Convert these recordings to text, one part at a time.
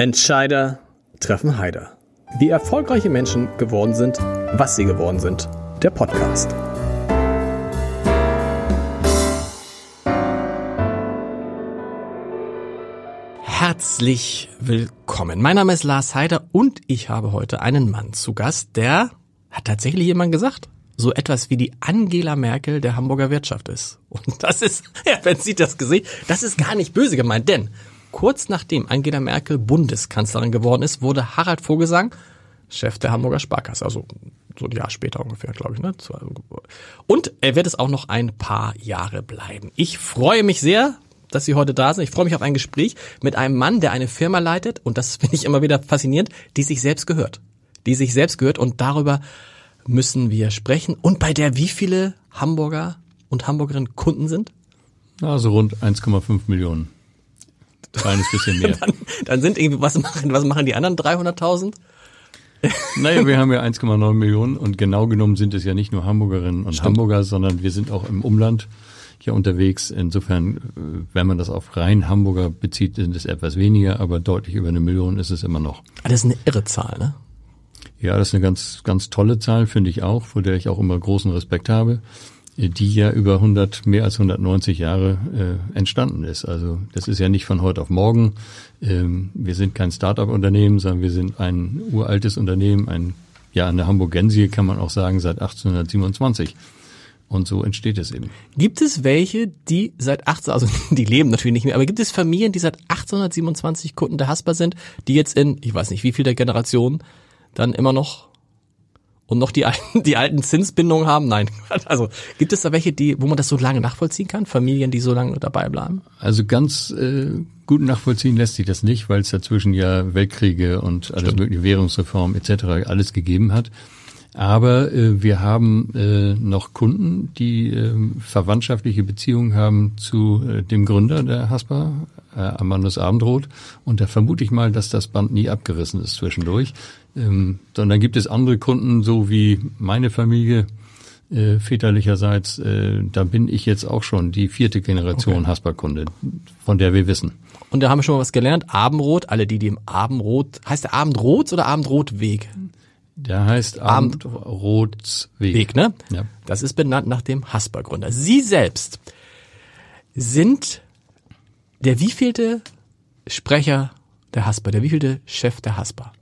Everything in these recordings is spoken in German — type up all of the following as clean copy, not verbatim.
Entscheider treffen Heider. Wie erfolgreiche Menschen geworden sind, was sie geworden sind. Der Podcast. Herzlich willkommen. Mein Name ist Lars Heider und ich habe heute einen Mann zu Gast, der, hat tatsächlich jemand gesagt, so etwas wie die Angela Merkel der Hamburger Wirtschaft ist. Und das ist, ja, man sieht das Gesicht, das ist gar nicht böse gemeint, denn kurz nachdem Angela Merkel Bundeskanzlerin geworden ist, wurde Harald Vogelsang Chef der Hamburger Sparkasse, also so ein Jahr später ungefähr, glaube ich, ne? Und er wird es auch noch ein paar Jahre bleiben. Ich freue mich sehr, dass Sie heute da sind. Ich freue mich auf ein Gespräch mit einem Mann, der eine Firma leitet, und das finde ich immer wieder faszinierend, die sich selbst gehört. Und darüber müssen wir sprechen. Und bei der wie viele Hamburger und Hamburgerinnen Kunden sind? Also rund 1,5 Millionen. Kleines bisschen mehr. dann sind irgendwie, was machen die anderen 300.000? Naja, wir haben ja 1,9 Millionen und genau genommen sind es ja nicht nur Hamburgerinnen und Hamburger, sondern wir sind auch im Umland hier unterwegs. Insofern, wenn man das auf rein Hamburger bezieht, sind es etwas weniger, aber deutlich über 1 Million ist es immer noch. Das ist eine irre Zahl, ne? Ja, das ist eine ganz, ganz tolle Zahl, finde ich auch, vor der ich auch immer großen Respekt habe, die ja über mehr als 190 Jahre entstanden ist. Also das ist ja nicht von heute auf morgen. Wir sind kein Start-up-Unternehmen, sondern wir sind ein uraltes Unternehmen, eine Hamburgensie kann man auch sagen, seit 1827. Und so entsteht es eben. Gibt es welche, die die leben natürlich nicht mehr, aber gibt es Familien, die seit 1827 Kunden der Haspa sind, die jetzt in, ich weiß nicht, wie viel der Generation dann immer noch und noch die alten Zinsbindungen haben? Nein. Also gibt es da welche, wo man das so lange nachvollziehen kann? Familien, die so lange dabei bleiben? Also ganz gut nachvollziehen lässt sich das nicht, weil es dazwischen ja Weltkriege und alles mögliche Währungsreform etc. alles gegeben hat. Aber wir haben noch Kunden, die verwandtschaftliche Beziehungen haben zu dem Gründer der Haspa, Amandus Abendroth. Und da vermute ich mal, dass das Band nie abgerissen ist zwischendurch. Sondern gibt es andere Kunden, so wie meine Familie väterlicherseits. Da bin ich jetzt auch schon die 4. Generation Haspa-Kunde, von der wir wissen. Und da haben wir schon mal was gelernt. Abendroth, alle die im Abendroth, heißt der Abendroth oder Abendrothweg? Der heißt Abendrothsweg. Ne? Ja. Das ist benannt nach dem Haspa-Gründer. Sie selbst sind der wievielte Sprecher der Haspa, der wievielte Chef der Haspa?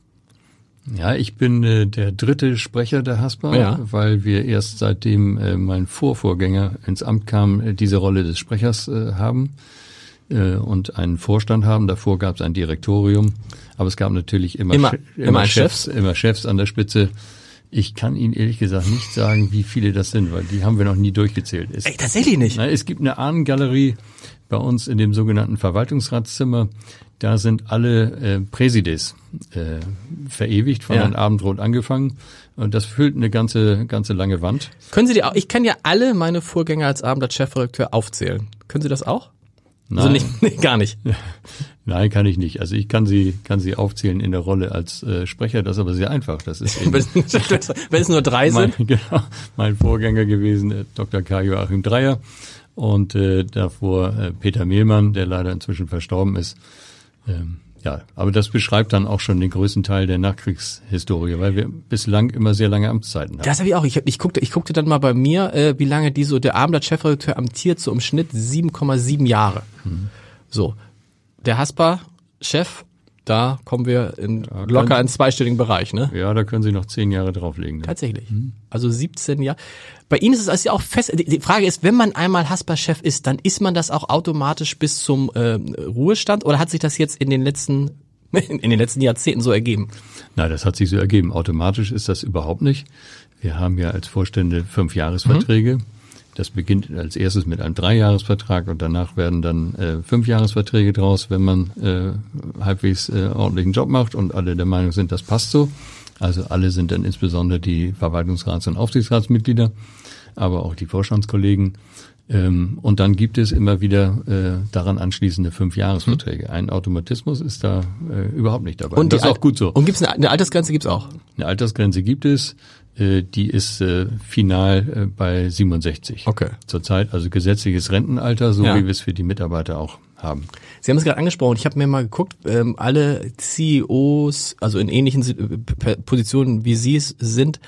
Ja, ich bin der 3. Sprecher der Haspa, weil wir erst seitdem mein Vorgänger ins Amt kam, diese Rolle des Sprechers haben und einen Vorstand haben. Davor gab es ein Direktorium, aber es gab natürlich immer Chefs an der Spitze. Ich kann Ihnen ehrlich gesagt nicht sagen, wie viele das sind, weil die haben wir noch nie durchgezählt. Tatsächlich nicht? Es gibt eine Ahnengalerie bei uns in dem sogenannten Verwaltungsratszimmer. Da sind alle Präsides verewigt, von Herrn Abendroth angefangen. Und das füllt eine ganze lange Wand. Können Sie ich kann ja alle meine Vorgänger als Abendblatt-Chefredakteur aufzählen. Können Sie das auch? Nein. Also gar nicht. Nein, kann ich nicht. Also ich kann sie aufzählen in der Rolle als Sprecher. Das ist aber sehr einfach. Das ist eben, wenn es nur 3 sind. Mein Vorgänger gewesen, Dr. Karl Joachim Dreyer. Und davor Peter Mehlmann, der leider inzwischen verstorben ist. Aber das beschreibt dann auch schon den größten Teil der Nachkriegshistorie, weil wir bislang immer sehr lange Amtszeiten haben. Das habe ich auch. Ich guckte dann mal bei mir, wie lange der Abendblatt-Chefredakteur amtiert, so im Schnitt 7,7 Jahre. So, der Haspa-Chef, da kommen wir locker in zweistelligen Bereich, ne? Ja, da können Sie noch 10 Jahre drauflegen. Ne? Tatsächlich. Also 17 Jahre. Bei Ihnen ist es also auch fest. Die Frage ist, wenn man einmal Haspa-Chef ist, dann ist man das auch automatisch bis zum Ruhestand, oder hat sich das jetzt in den letzten Jahrzehnten so ergeben? Nein, das hat sich so ergeben. Automatisch ist das überhaupt nicht. Wir haben ja als Vorstände 5-Jahresverträge. Das beginnt als erstes mit einem 3-Jahresvertrag und danach werden dann 5-Jahresverträge draus, wenn man halbwegs ordentlichen Job macht und alle der Meinung sind, das passt so. Also alle sind dann insbesondere die Verwaltungsrats- und Aufsichtsratsmitglieder, aber auch die Vorstandskollegen. Und dann gibt es immer wieder daran anschließende 5-Jahresverträge. Ein Automatismus ist da überhaupt nicht dabei. Und das ist auch gut so. Und gibt's eine Altersgrenze gibt's auch? Eine Altersgrenze gibt es. Die ist final bei 67. Okay. Zurzeit also gesetzliches Rentenalter, so wie wir es für die Mitarbeiter auch haben. Sie haben es gerade angesprochen, ich habe mir mal geguckt, alle CEOs, also in ähnlichen Positionen wie Sie es sind,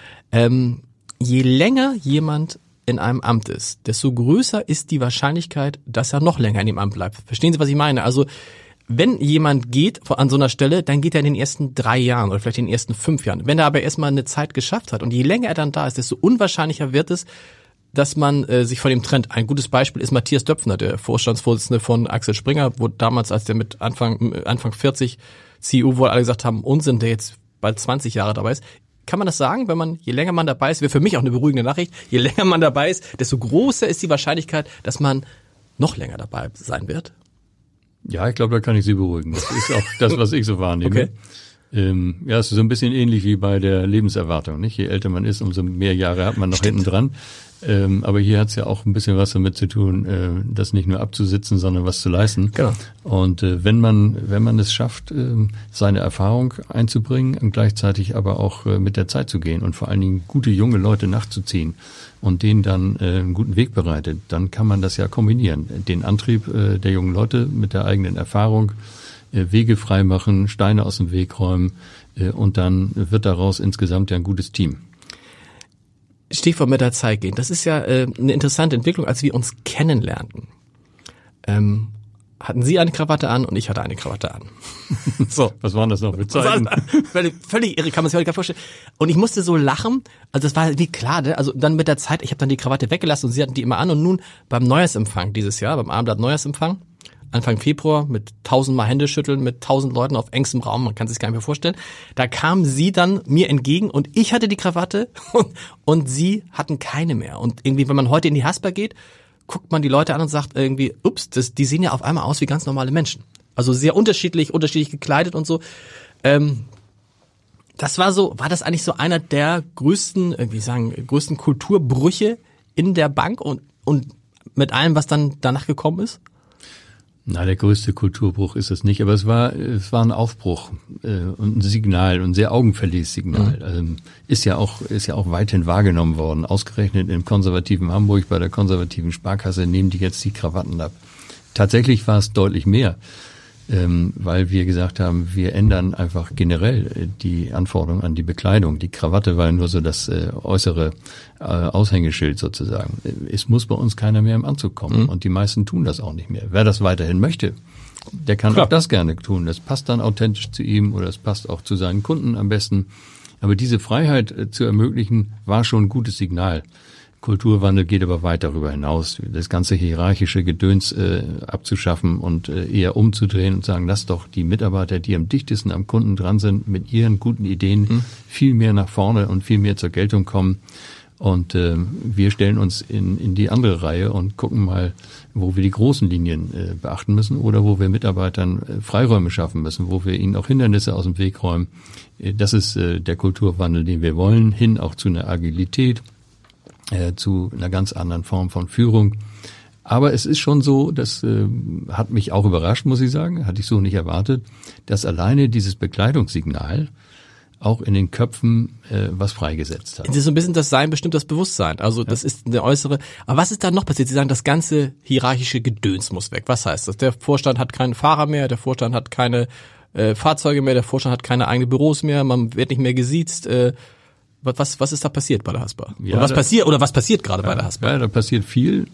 je länger jemand in einem Amt ist, desto größer ist die Wahrscheinlichkeit, dass er noch länger in dem Amt bleibt. Verstehen Sie, was ich meine? Also wenn jemand geht an so einer Stelle, dann geht er in den ersten 3 Jahren oder vielleicht in den ersten 5 Jahren. Wenn er aber erstmal eine Zeit geschafft hat und je länger er dann da ist, desto unwahrscheinlicher wird es, dass man sich von dem trennt. Ein gutes Beispiel ist Matthias Döpfner, der Vorstandsvorsitzende von Axel Springer, wo damals, als der mit Anfang 40 CEO, wo alle gesagt haben, Unsinn, der jetzt bald 20 Jahre dabei ist. Kann man das sagen, wenn man, je länger man dabei ist, wäre für mich auch eine beruhigende Nachricht, je länger man dabei ist, desto größer ist die Wahrscheinlichkeit, dass man noch länger dabei sein wird? Ja, ich glaube, da kann ich Sie beruhigen. Das ist auch das, was ich so wahrnehme. Okay. Ja, es ist so ein bisschen ähnlich wie bei der Lebenserwartung, nicht? Je älter man ist, umso mehr Jahre hat man noch hinten dran. Aber hier hat es ja auch ein bisschen was damit zu tun, das nicht nur abzusitzen, sondern was zu leisten. Genau. Und wenn man es schafft, seine Erfahrung einzubringen und gleichzeitig aber auch mit der Zeit zu gehen und vor allen Dingen gute junge Leute nachzuziehen und denen dann einen guten Weg bereitet, dann kann man das ja kombinieren. Den Antrieb der jungen Leute mit der eigenen Erfahrung, Wege frei machen, Steine aus dem Weg räumen und dann wird daraus insgesamt ja ein gutes Team. Stichwort mit der Zeit gehen. Das ist ja eine interessante Entwicklung, als wir uns kennenlernten. Hatten Sie eine Krawatte an und ich hatte eine Krawatte an. So. Was waren das noch für Zeiten? Völlig irre, kann man sich heute gar vorstellen. Und ich musste so lachen, also das war wie klar, ne? Also dann mit der Zeit, ich habe dann die Krawatte weggelassen und Sie hatten die immer an und nun beim Neujahrsempfang dieses Jahr, beim Abendblatt Neujahrsempfang, Anfang Februar mit 1000-mal Händeschütteln, mit 1000 Leuten auf engstem Raum, man kann sich gar nicht mehr vorstellen. Da kamen Sie dann mir entgegen und ich hatte die Krawatte und Sie hatten keine mehr. Und irgendwie, wenn man heute in die Haspa geht, guckt man die Leute an und sagt irgendwie, ups, die sehen ja auf einmal aus wie ganz normale Menschen. Also sehr unterschiedlich gekleidet und so. Das war das eigentlich so einer der größten Kulturbrüche in der Bank und mit allem, was dann danach gekommen ist? Na, der größte Kulturbruch ist es nicht, aber es war ein Aufbruch und ein Signal, ein sehr augenfälliges Signal. Ist ja auch weithin wahrgenommen worden. Ausgerechnet im konservativen Hamburg bei der konservativen Sparkasse nehmen die jetzt die Krawatten ab. Tatsächlich war es deutlich mehr, weil wir gesagt haben, wir ändern einfach generell die Anforderungen an die Bekleidung. Die Krawatte war nur so das äußere Aushängeschild sozusagen. Es muss bei uns keiner mehr im Anzug kommen und die meisten tun das auch nicht mehr. Wer das weiterhin möchte, der kann auch das gerne tun. Das passt dann authentisch zu ihm oder es passt auch zu seinen Kunden am besten. Aber diese Freiheit zu ermöglichen, war schon ein gutes Signal. Kulturwandel geht aber weit darüber hinaus, das ganze hierarchische Gedöns abzuschaffen und eher umzudrehen und sagen, lass doch die Mitarbeiter, die am dichtesten am Kunden dran sind, mit ihren guten Ideen viel mehr nach vorne und viel mehr zur Geltung kommen. Und wir stellen uns in die andere Reihe und gucken mal, wo wir die großen Linien beachten müssen oder wo wir Mitarbeitern Freiräume schaffen müssen, wo wir ihnen auch Hindernisse aus dem Weg räumen. Das ist der Kulturwandel, den wir wollen, hin auch zu einer Agilität, zu einer ganz anderen Form von Führung. Aber es ist schon so, das hat mich auch überrascht, muss ich sagen, hatte ich so nicht erwartet, dass alleine dieses Bekleidungssignal auch in den Köpfen was freigesetzt hat. Das ist so ein bisschen das Sein bestimmt das Bewusstsein. Also das ist eine äußere. Aber was ist da noch passiert? Sie sagen, das ganze hierarchische Gedöns muss weg. Was heißt das? Der Vorstand hat keinen Fahrer mehr, der Vorstand hat keine Fahrzeuge mehr, der Vorstand hat keine eigenen Büros mehr, man wird nicht mehr gesiezt. Was ist da passiert bei der Haspa? Ja, was passiert gerade bei der Haspa? Ja, da passiert viel.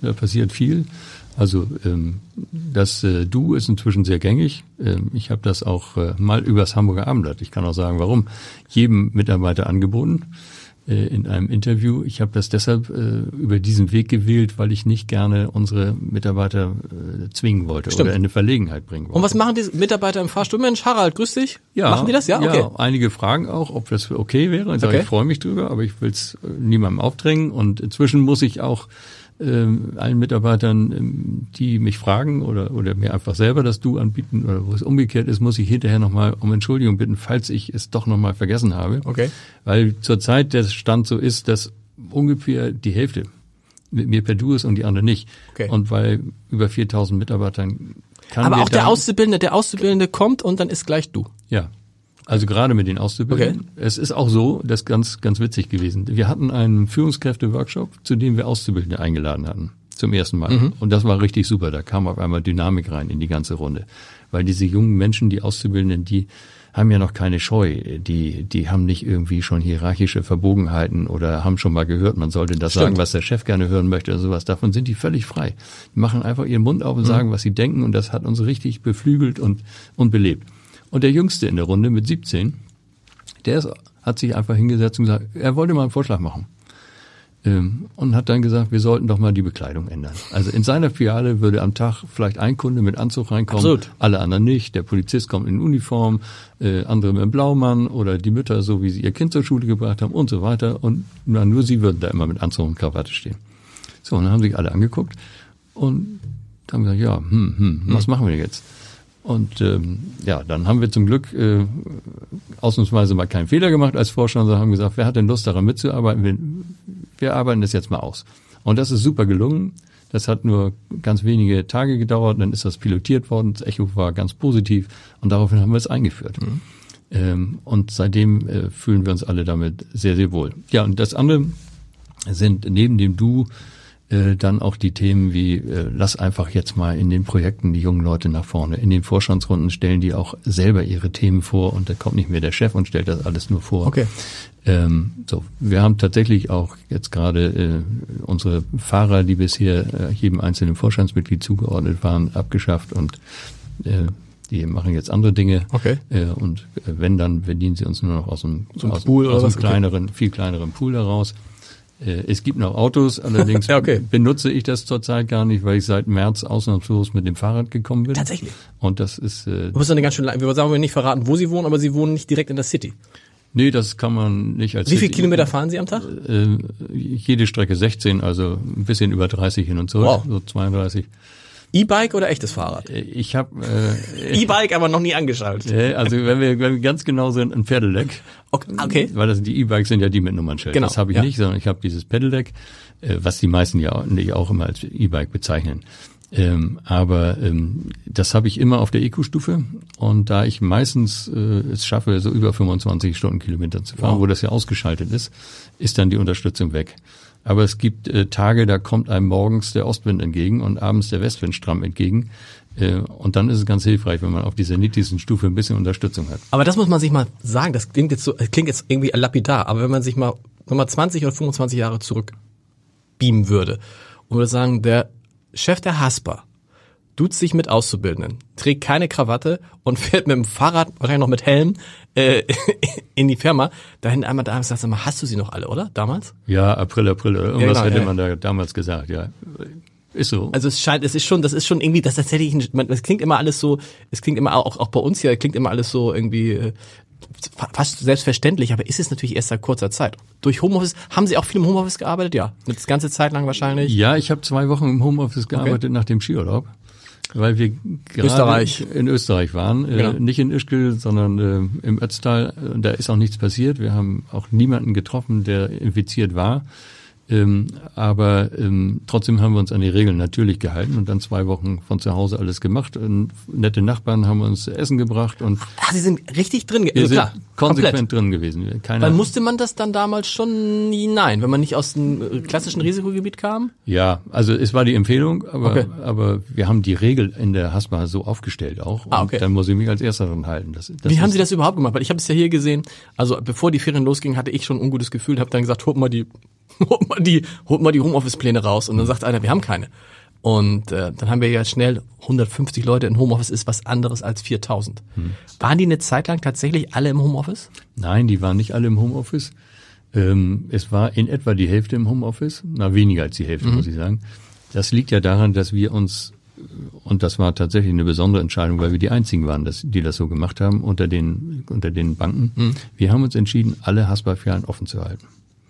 Also das Du ist inzwischen sehr gängig. Ich habe das auch mal übers Hamburger Abendblatt, ich kann auch sagen, warum, jedem Mitarbeiter angeboten in einem Interview. Ich habe das deshalb über diesen Weg gewählt, weil ich nicht gerne unsere Mitarbeiter zwingen wollte oder in eine Verlegenheit bringen wollte. Und was machen die Mitarbeiter im Fahrstuhl? Mensch, Harald, grüß dich. Ja, machen die das? Ja, okay. Ja, einige fragen auch, ob das okay wäre. Ich sage, ich freue mich drüber, aber ich will es niemandem aufdrängen. Und inzwischen muss ich auch allen Mitarbeitern, die mich fragen oder mir einfach selber das Du anbieten oder wo es umgekehrt ist, muss ich hinterher nochmal um Entschuldigung bitten, falls ich es doch nochmal vergessen habe. Okay. Weil zurzeit der Stand so ist, dass ungefähr die Hälfte mit mir per Du ist und die andere nicht. Okay. Und weil über 4000 Mitarbeitern kann aber auch der Auszubildende kommt und dann ist gleich Du. Ja. Also gerade mit den Auszubildenden. Okay. Es ist auch so, das ist ganz, ganz witzig gewesen. Wir hatten einen Führungskräfte-Workshop, zu dem wir Auszubildende eingeladen hatten. zum ersten Mal. Und das war richtig super. Da kam auf einmal Dynamik rein in die ganze Runde. Weil diese jungen Menschen, die Auszubildenden, die haben ja noch keine Scheu. Die haben nicht irgendwie schon hierarchische Verbogenheiten oder haben schon mal gehört, man sollte das sagen, was der Chef gerne hören möchte oder sowas. Davon sind die völlig frei. Die machen einfach ihren Mund auf und sagen, was sie denken, und das hat uns richtig beflügelt und belebt. Und der Jüngste in der Runde mit 17, hat sich einfach hingesetzt und gesagt, er wollte mal einen Vorschlag machen. Und hat dann gesagt, wir sollten doch mal die Bekleidung ändern. Also in seiner Filiale würde am Tag vielleicht ein Kunde mit Anzug reinkommen, Absolut. Alle anderen nicht. Der Polizist kommt in Uniform, andere mit einem Blaumann oder die Mütter, so wie sie ihr Kind zur Schule gebracht haben und so weiter. Und nur sie würden da immer mit Anzug und Krawatte stehen. So, und dann haben sich alle angeguckt und haben gesagt, ja, was machen wir jetzt? Und dann haben wir zum Glück ausnahmsweise mal keinen Fehler gemacht als Vorstand, sondern haben gesagt, wer hat denn Lust daran mitzuarbeiten? Wir arbeiten das jetzt mal aus. Und das ist super gelungen. Das hat nur ganz wenige Tage gedauert, dann ist das pilotiert worden, das Echo war ganz positiv und daraufhin haben wir es eingeführt. Und seitdem fühlen wir uns alle damit sehr, sehr wohl. Ja, und das andere sind neben dem Du dann auch die Themen wie, lass einfach jetzt mal in den Projekten die jungen Leute nach vorne. In den Vorstandsrunden stellen die auch selber ihre Themen vor und da kommt nicht mehr der Chef und stellt das alles nur vor. Okay. Wir haben tatsächlich auch jetzt gerade unsere Fahrer, die bisher jedem einzelnen Vorstandsmitglied zugeordnet waren, abgeschafft und die machen jetzt andere Dinge. Okay. Und wenn, dann bedienen sie uns nur noch aus einem viel kleineren Pool heraus. Es gibt noch Autos, allerdings benutze ich das zurzeit gar nicht, weil ich seit März ausnahmslos mit dem Fahrrad gekommen bin. Tatsächlich? Und das ist... Du musst eine ganz schön wir sagen, wir nicht verraten, wo Sie wohnen, aber Sie wohnen nicht direkt in der City. Nee, das kann man nicht als... Wie viele Kilometer fahren Sie am Tag? Jede Strecke 16, also ein bisschen über 30 hin und zurück, so 32. E-Bike oder echtes Fahrrad? Ich habe E-Bike aber noch nie angeschaltet. Also wenn wir ganz genau sind, ein Pedelec. Okay. Weil die E-Bikes sind ja die mit Nummernschild. Genau, das habe ich nicht, sondern ich habe dieses Pedelec, was die meisten ja auch immer als E-Bike bezeichnen. Aber das habe ich immer auf der Eco-Stufe und da ich meistens es schaffe, so über 25 Stundenkilometer zu fahren, wo das ja ausgeschaltet ist dann die Unterstützung weg. Aber es gibt Tage, da kommt einem morgens der Ostwind entgegen und abends der Westwind stramm entgegen. Und dann ist es ganz hilfreich, wenn man auf dieser niedrigsten Stufe ein bisschen Unterstützung hat. Aber das muss man sich mal sagen, das klingt jetzt irgendwie lapidar, aber wenn man sich mal 20 oder 25 Jahre zurück beamen würde und würde sagen, der Chef der Haspa duzt sich mit Auszubildenden, trägt keine Krawatte und fährt mit dem Fahrrad, wahrscheinlich noch mit Helm, in die Firma. Dahin einmal da sagst du mal, hast du sie noch alle, oder? Damals? Ja, April. Irgendwas hätte man da damals gesagt, ja. Ist so. Also das ist schon irgendwie, das tatsächlich, das klingt immer alles so, es klingt immer auch bei uns hier, klingt immer alles so irgendwie fast selbstverständlich, aber ist es natürlich erst seit kurzer Zeit. Durch Homeoffice, haben Sie auch viel im Homeoffice gearbeitet? Ja, eine ganze Zeit lang wahrscheinlich? Ja, ich habe 2 Wochen im Homeoffice gearbeitet nach dem Skiurlaub, weil wir gerade in Österreich waren. Genau. Nicht in Ischgl, sondern im Ötztal. Da ist auch nichts passiert. Wir haben auch niemanden getroffen, der infiziert war. Aber trotzdem haben wir uns an die Regeln natürlich gehalten und dann 2 Wochen von zu Hause alles gemacht. Und nette Nachbarn haben uns Essen gebracht und Sie sind richtig drin wir sind konsequent drin gewesen. Weil musste man das dann damals schon? Nein, wenn man nicht aus dem klassischen Risikogebiet kam? Ja, also es war die Empfehlung, aber wir haben die Regel in der Haspa so aufgestellt auch. Und dann muss ich mich als Erster dran halten. Wie haben Sie das überhaupt gemacht? Weil ich habe es ja hier gesehen, also bevor die Ferien losgingen, hatte ich schon ein ungutes Gefühl, habe dann gesagt, holt mal die Homeoffice-Pläne raus. Und dann sagt einer, wir haben keine. Und dann haben wir ja schnell 150 Leute in Homeoffice, ist was anderes als 4000. Waren die eine Zeit lang tatsächlich alle im Homeoffice? Nein, die waren nicht alle im Homeoffice. Es war in etwa die Hälfte im Homeoffice. Weniger als die Hälfte, muss ich sagen. Das liegt ja daran, dass wir uns, und das war tatsächlich eine besondere Entscheidung, weil wir die einzigen waren, die das so gemacht haben unter den Banken. Wir haben uns entschieden, alle Haspa-Filialen offen zu halten.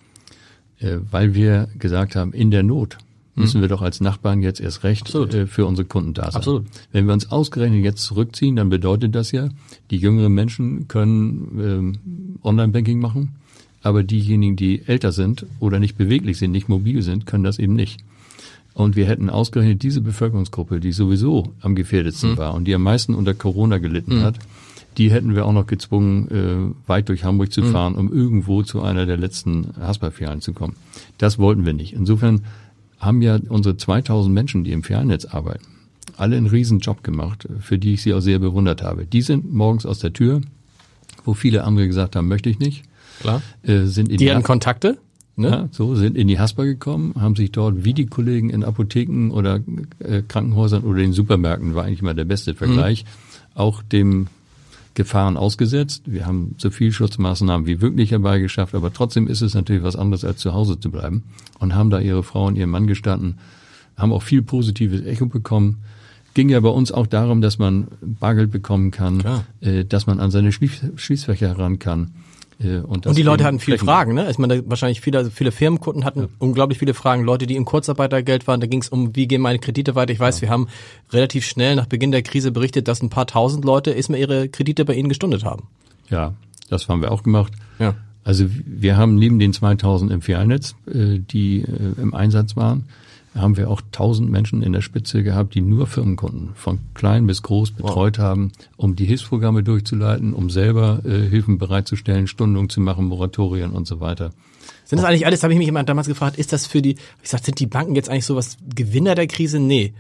Weil wir gesagt haben, in der Not müssen wir doch als Nachbarn jetzt erst recht für unsere Kunden da sein. Absolut. Wenn wir uns ausgerechnet jetzt zurückziehen, dann bedeutet das ja, die jüngeren Menschen können Online-Banking machen, aber diejenigen, die älter sind oder nicht beweglich sind, nicht mobil sind, können das eben nicht. Und wir hätten ausgerechnet diese Bevölkerungsgruppe, die sowieso am gefährdetsten war und die am meisten unter Corona gelitten hat, die hätten wir auch noch gezwungen, weit durch Hamburg zu fahren, um irgendwo zu einer der letzten Haspa-Filialen zu kommen. Das wollten wir nicht. Insofern haben ja unsere 2000 Menschen, die im Feriennetz arbeiten, alle einen riesen Job gemacht, für die ich sie auch sehr bewundert habe. Die sind morgens aus der Tür, wo viele andere gesagt haben, möchte ich nicht. Klar. Die hatten Kontakte? Ne? Ja, sind in die Haspa gekommen, haben sich dort wie die Kollegen in Apotheken oder Krankenhäusern oder in Supermärkten, war eigentlich mal der beste Vergleich, auch dem Gefahren ausgesetzt. Wir haben so viel Schutzmaßnahmen wie möglich herbeigeschafft, aber trotzdem ist es natürlich was anderes, als zu Hause zu bleiben, und haben da ihre Frau und ihren Mann gestanden, haben auch viel positives Echo bekommen. Ging ja bei uns auch darum, dass man Bargeld bekommen kann, dass man an seine Schließfächer ran kann. Und die Leute hatten viele Fragen, ne? Ich meine, wahrscheinlich viele Firmenkunden hatten unglaublich viele Fragen. Leute, die in Kurzarbeitergeld waren, da ging es um, wie gehen meine Kredite weiter. Ich weiß, wir haben relativ schnell nach Beginn der Krise berichtet, dass ein paar tausend Leute erstmal ihre Kredite bei Ihnen gestundet haben. Ja, das haben wir auch gemacht. Ja. Also wir haben neben den 2000 im Feriennetz, die im Einsatz waren, haben wir auch 1000 Menschen in der Spitze gehabt, die nur Firmenkunden von klein bis groß betreut haben, um die Hilfsprogramme durchzuleiten, um selber Hilfen bereitzustellen, Stundungen zu machen, Moratorien und so weiter. Sind das eigentlich alles, habe ich mich immer damals gefragt, ist das für die, ich sag, sind die Banken jetzt eigentlich sowas Gewinner der Krise? Nee,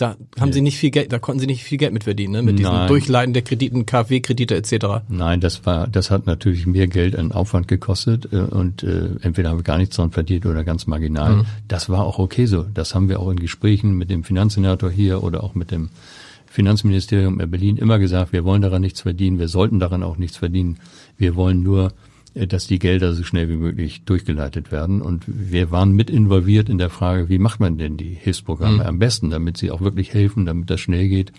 sie nicht viel Geld, da konnten sie nicht viel Geld mit verdienen, ne? Mit diesem Durchleiten der Krediten, KfW-Kredite etc. Nein, das hat natürlich mehr Geld an Aufwand gekostet und entweder haben wir gar nichts dran verdient oder ganz marginal. Das war auch okay so. Das haben wir auch in Gesprächen mit dem Finanzsenator hier oder auch mit dem Finanzministerium in Berlin immer gesagt, wir wollen daran nichts verdienen, wir sollten daran auch nichts verdienen. Wir wollen nur, dass die Gelder so schnell wie möglich durchgeleitet werden. Und wir waren mit involviert in der Frage, wie macht man denn die Hilfsprogramme am besten, damit sie auch wirklich helfen, damit das schnell geht.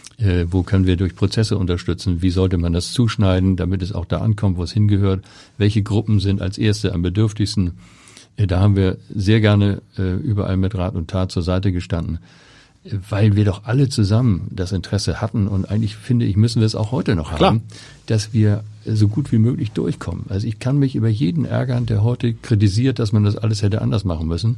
Wo können wir durch Prozesse unterstützen? Wie sollte man das zuschneiden, damit es auch da ankommt, wo es hingehört? Welche Gruppen sind als erste am bedürftigsten? Da haben wir sehr gerne überall mit Rat und Tat zur Seite gestanden, weil wir doch alle zusammen das Interesse hatten, und eigentlich finde ich, müssen wir es auch heute noch haben, dass wir so gut wie möglich durchkommen. Also ich kann mich über jeden ärgern, der heute kritisiert, dass man das alles hätte anders machen müssen.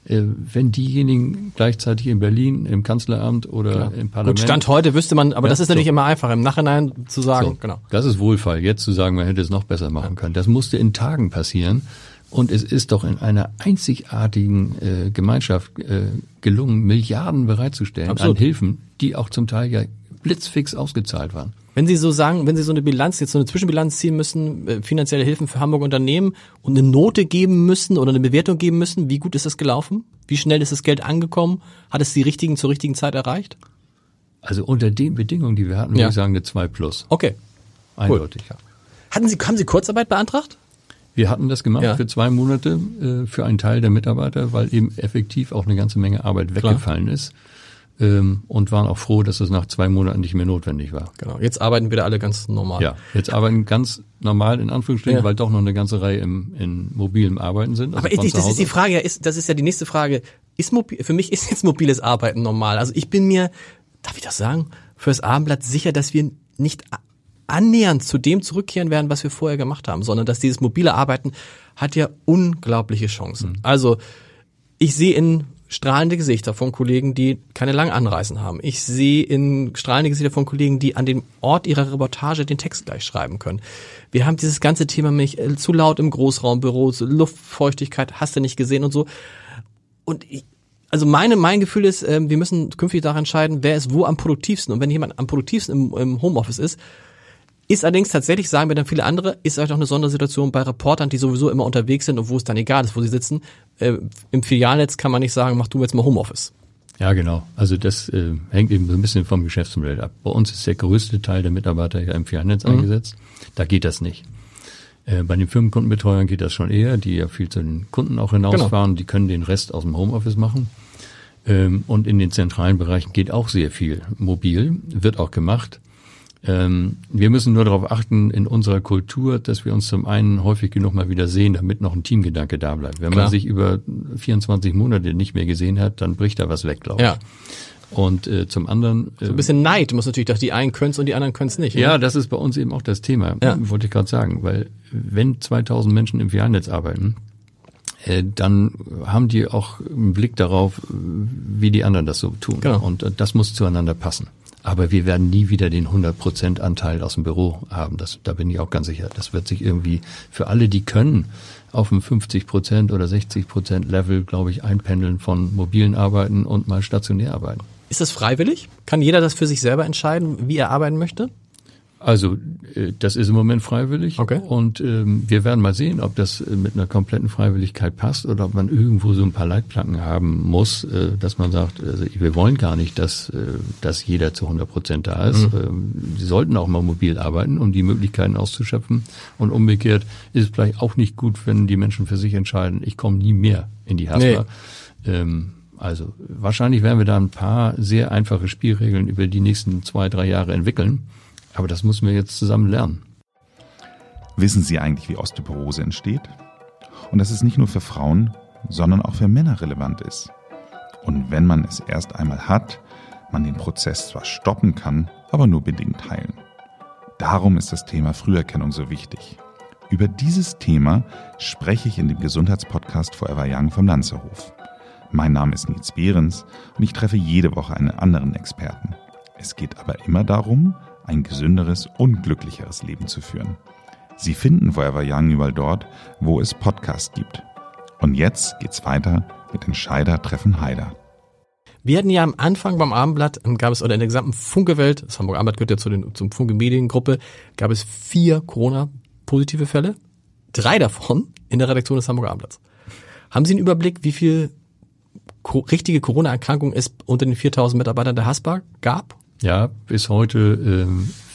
Wenn diejenigen gleichzeitig in Berlin, im Kanzleramt oder im Parlament... Gut, Stand heute wüsste man, aber das ist natürlich immer einfach, im Nachhinein zu sagen. Genau. Das ist Wohlfall, jetzt zu sagen, man hätte es noch besser machen können. Das musste in Tagen passieren. Und es ist doch in einer einzigartigen Gemeinschaft gelungen, Milliarden bereitzustellen an Hilfen, die auch zum Teil ja blitzfix ausgezahlt waren. Wenn Sie so sagen, wenn Sie so eine Bilanz, jetzt so eine Zwischenbilanz ziehen müssen, finanzielle Hilfen für Hamburger Unternehmen und eine Note geben müssen oder eine Bewertung geben müssen, wie gut ist das gelaufen? Wie schnell ist das Geld angekommen? Hat es die richtigen zur richtigen Zeit erreicht? Also unter den Bedingungen, die wir hatten, würde ich sagen eine 2+. Okay. Eindeutig, cool. Haben Sie Kurzarbeit beantragt? Wir hatten das gemacht für 2 Monate für einen Teil der Mitarbeiter, weil eben effektiv auch eine ganze Menge Arbeit weggefallen ist. Und waren auch froh, dass es nach 2 Monaten nicht mehr notwendig war. Genau, jetzt arbeiten wieder alle ganz normal. Ja, jetzt arbeiten ganz normal in Anführungsstrichen, weil doch noch eine ganze Reihe in mobilem Arbeiten sind. Also aber das ist die Frage, das ist ja die nächste Frage. Für mich ist jetzt mobiles Arbeiten normal. Also ich bin mir, darf ich das sagen, fürs Abendblatt sicher, dass wir nicht annähernd zu dem zurückkehren werden, was wir vorher gemacht haben, sondern dass dieses mobile Arbeiten hat ja unglaubliche Chancen. Also ich sehe in strahlende Gesichter von Kollegen, die keine langen Anreisen haben. Ich sehe in strahlende Gesichter von Kollegen, die an dem Ort ihrer Reportage den Text gleich schreiben können. Wir haben dieses ganze Thema mit zu laut im Großraumbüro, Luftfeuchtigkeit, hast du nicht gesehen und so. Und mein Gefühl ist, wir müssen künftig daran entscheiden, wer ist wo am produktivsten. Und wenn jemand am produktivsten im Homeoffice ist allerdings tatsächlich, sagen wir dann viele andere, ist halt auch eine Sondersituation bei Reportern, die sowieso immer unterwegs sind und wo es dann egal ist, wo sie sitzen. Im Filialnetz kann man nicht sagen, mach du jetzt mal Homeoffice. Ja, genau. Also das hängt eben so ein bisschen vom Geschäftsmodell ab. Bei uns ist der größte Teil der Mitarbeiter ja im Filialnetz eingesetzt. Da geht das nicht. Bei den Firmenkundenbetreuern geht das schon eher, die ja viel zu den Kunden auch hinausfahren. Die können den Rest aus dem Homeoffice machen. Und in den zentralen Bereichen geht auch sehr viel mobil, wird auch gemacht. Wir müssen nur darauf achten in unserer Kultur, dass wir uns zum einen häufig genug mal wieder sehen, damit noch ein Teamgedanke da bleibt. Wenn man sich über 24 Monate nicht mehr gesehen hat, dann bricht da was weg, glaube ich. Ja. Und zum anderen... so ein bisschen Neid muss natürlich, dass die einen können es und die anderen können es nicht. Ja, oder? Das ist bei uns eben auch das Thema, wollte ich gerade sagen. Weil wenn 2000 Menschen im Filialnetz arbeiten, dann haben die auch einen Blick darauf, wie die anderen das so tun. Genau. Und das muss zueinander passen. Aber wir werden nie wieder den 100% Anteil aus dem Büro haben. Da bin ich auch ganz sicher. Das wird sich irgendwie für alle, die können, auf dem 50% oder 60% Level, glaube ich, einpendeln von mobilen Arbeiten und mal stationär arbeiten. Ist das freiwillig? Kann jeder das für sich selber entscheiden, wie er arbeiten möchte? Also das ist im Moment freiwillig. Okay. Und wir werden mal sehen, ob das mit einer kompletten Freiwilligkeit passt oder ob man irgendwo so ein paar Leitplanken haben muss, dass man sagt, also wir wollen gar nicht, dass jeder zu 100% da ist. Sie sollten auch mal mobil arbeiten, um die Möglichkeiten auszuschöpfen. Und umgekehrt ist es vielleicht auch nicht gut, wenn die Menschen für sich entscheiden, ich komme nie mehr in die Haspa. Nee. Also wahrscheinlich werden wir da ein paar sehr einfache Spielregeln über die nächsten 2-3 Jahre entwickeln. Aber das müssen wir jetzt zusammen lernen. Wissen Sie eigentlich, wie Osteoporose entsteht? Und dass es nicht nur für Frauen, sondern auch für Männer relevant ist. Und wenn man es erst einmal hat, man den Prozess zwar stoppen kann, aber nur bedingt heilen. Darum ist das Thema Früherkennung so wichtig. Über dieses Thema spreche ich in dem Gesundheitspodcast Forever Young vom Lanzerhof. Mein Name ist Nils Behrens und ich treffe jede Woche einen anderen Experten. Es geht aber immer darum, ein gesünderes und glücklicheres Leben zu führen. Sie finden Forever Young überall dort, wo es Podcasts gibt. Und jetzt geht's weiter mit Entscheider treffen Heider. Wir hatten ja am Anfang beim Abendblatt, gab es, oder in der gesamten Funke-Welt, das Hamburger Abendblatt gehört ja zum Funke-Mediengruppe, gab es 4 Corona-positive Fälle. 3 davon in der Redaktion des Hamburger Abendblatts. Haben Sie einen Überblick, wie viel richtige Corona-Erkrankungen es unter den 4.000 Mitarbeitern der Haspa gab? Ja, bis heute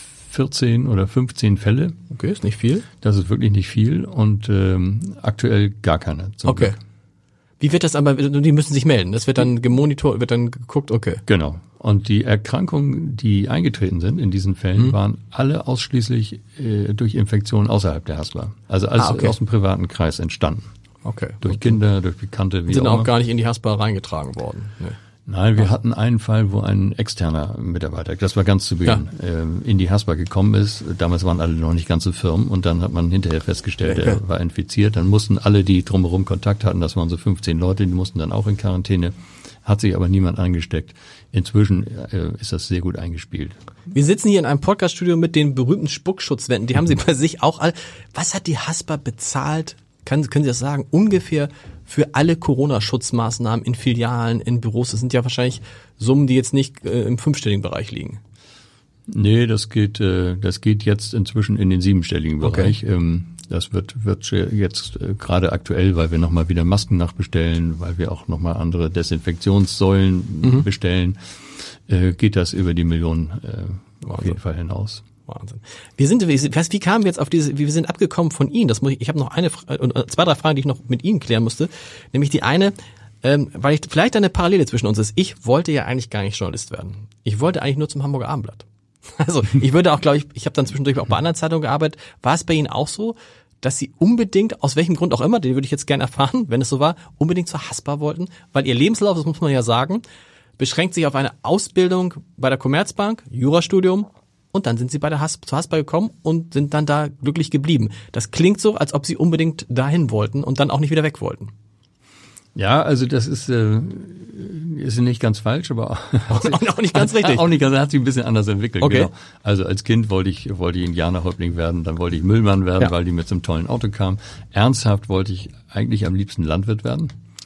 14 oder 15 Fälle. Okay, ist nicht viel. Das ist wirklich nicht viel und aktuell gar keine. Zum Glück. Wie wird das aber, die müssen sich melden, das wird dann gemonitort, wird dann geguckt, okay. Genau. Und die Erkrankungen, die eingetreten sind in diesen Fällen, waren alle ausschließlich durch Infektionen außerhalb der Haspa. Also alles aus dem privaten Kreis entstanden. Okay. Durch Kinder, durch Bekannte, wie sind auch auch gar nicht in die Haspa reingetragen worden. Nee. Nein, wir hatten einen Fall, wo ein externer Mitarbeiter, das war ganz zu Beginn, in die Haspa gekommen ist. Damals waren alle noch nicht ganze Firmen und dann hat man hinterher festgestellt, er war infiziert. Dann mussten alle, die drumherum Kontakt hatten, das waren so 15 Leute, die mussten dann auch in Quarantäne. Hat sich aber niemand angesteckt. Inzwischen ist das sehr gut eingespielt. Wir sitzen hier in einem Podcaststudio mit den berühmten Spuckschutzwänden. Die haben Sie bei sich auch alle. Was hat die Haspa bezahlt? Können Sie das sagen? Ungefähr für alle Corona-Schutzmaßnahmen in Filialen, in Büros. Das sind ja wahrscheinlich Summen, die jetzt nicht im 5-stelligen Bereich liegen. Nee, das geht jetzt inzwischen in den 7-stelligen Bereich. Okay. Das wird jetzt gerade aktuell, weil wir nochmal wieder Masken nachbestellen, weil wir auch nochmal andere Desinfektionssäulen bestellen, geht das über die Millionen auf jeden Fall hinaus. Wahnsinn. Wie kamen wir jetzt auf wir sind abgekommen von Ihnen? Ich habe noch 2, 3 Fragen, die ich noch mit Ihnen klären musste. Nämlich die eine, weil vielleicht eine Parallele zwischen uns ist. Ich wollte ja eigentlich gar nicht Journalist werden. Ich wollte eigentlich nur zum Hamburger Abendblatt. Also ich würde auch, glaube ich habe dann zwischendurch auch bei anderen Zeitungen gearbeitet. War es bei Ihnen auch so, dass Sie unbedingt, aus welchem Grund auch immer, den würde ich jetzt gerne erfahren, wenn es so war, unbedingt zur Haspa wollten? Weil Ihr Lebenslauf, das muss man ja sagen, beschränkt sich auf eine Ausbildung bei der Commerzbank, Jurastudium, und dann sind Sie zur Haspa gekommen und sind dann da glücklich geblieben. Das klingt so, als ob Sie unbedingt dahin wollten und dann auch nicht wieder weg wollten. Ja, also das ist nicht ganz falsch, aber auch nicht ganz richtig. Auch nicht ganz, hat sich ein bisschen anders entwickelt. Okay. Genau. Also als Kind wollte ich Indianerhäuptling werden, dann wollte ich Müllmann werden, weil die mit so einem tollen Auto kamen. Ernsthaft wollte ich eigentlich am liebsten Landwirt werden.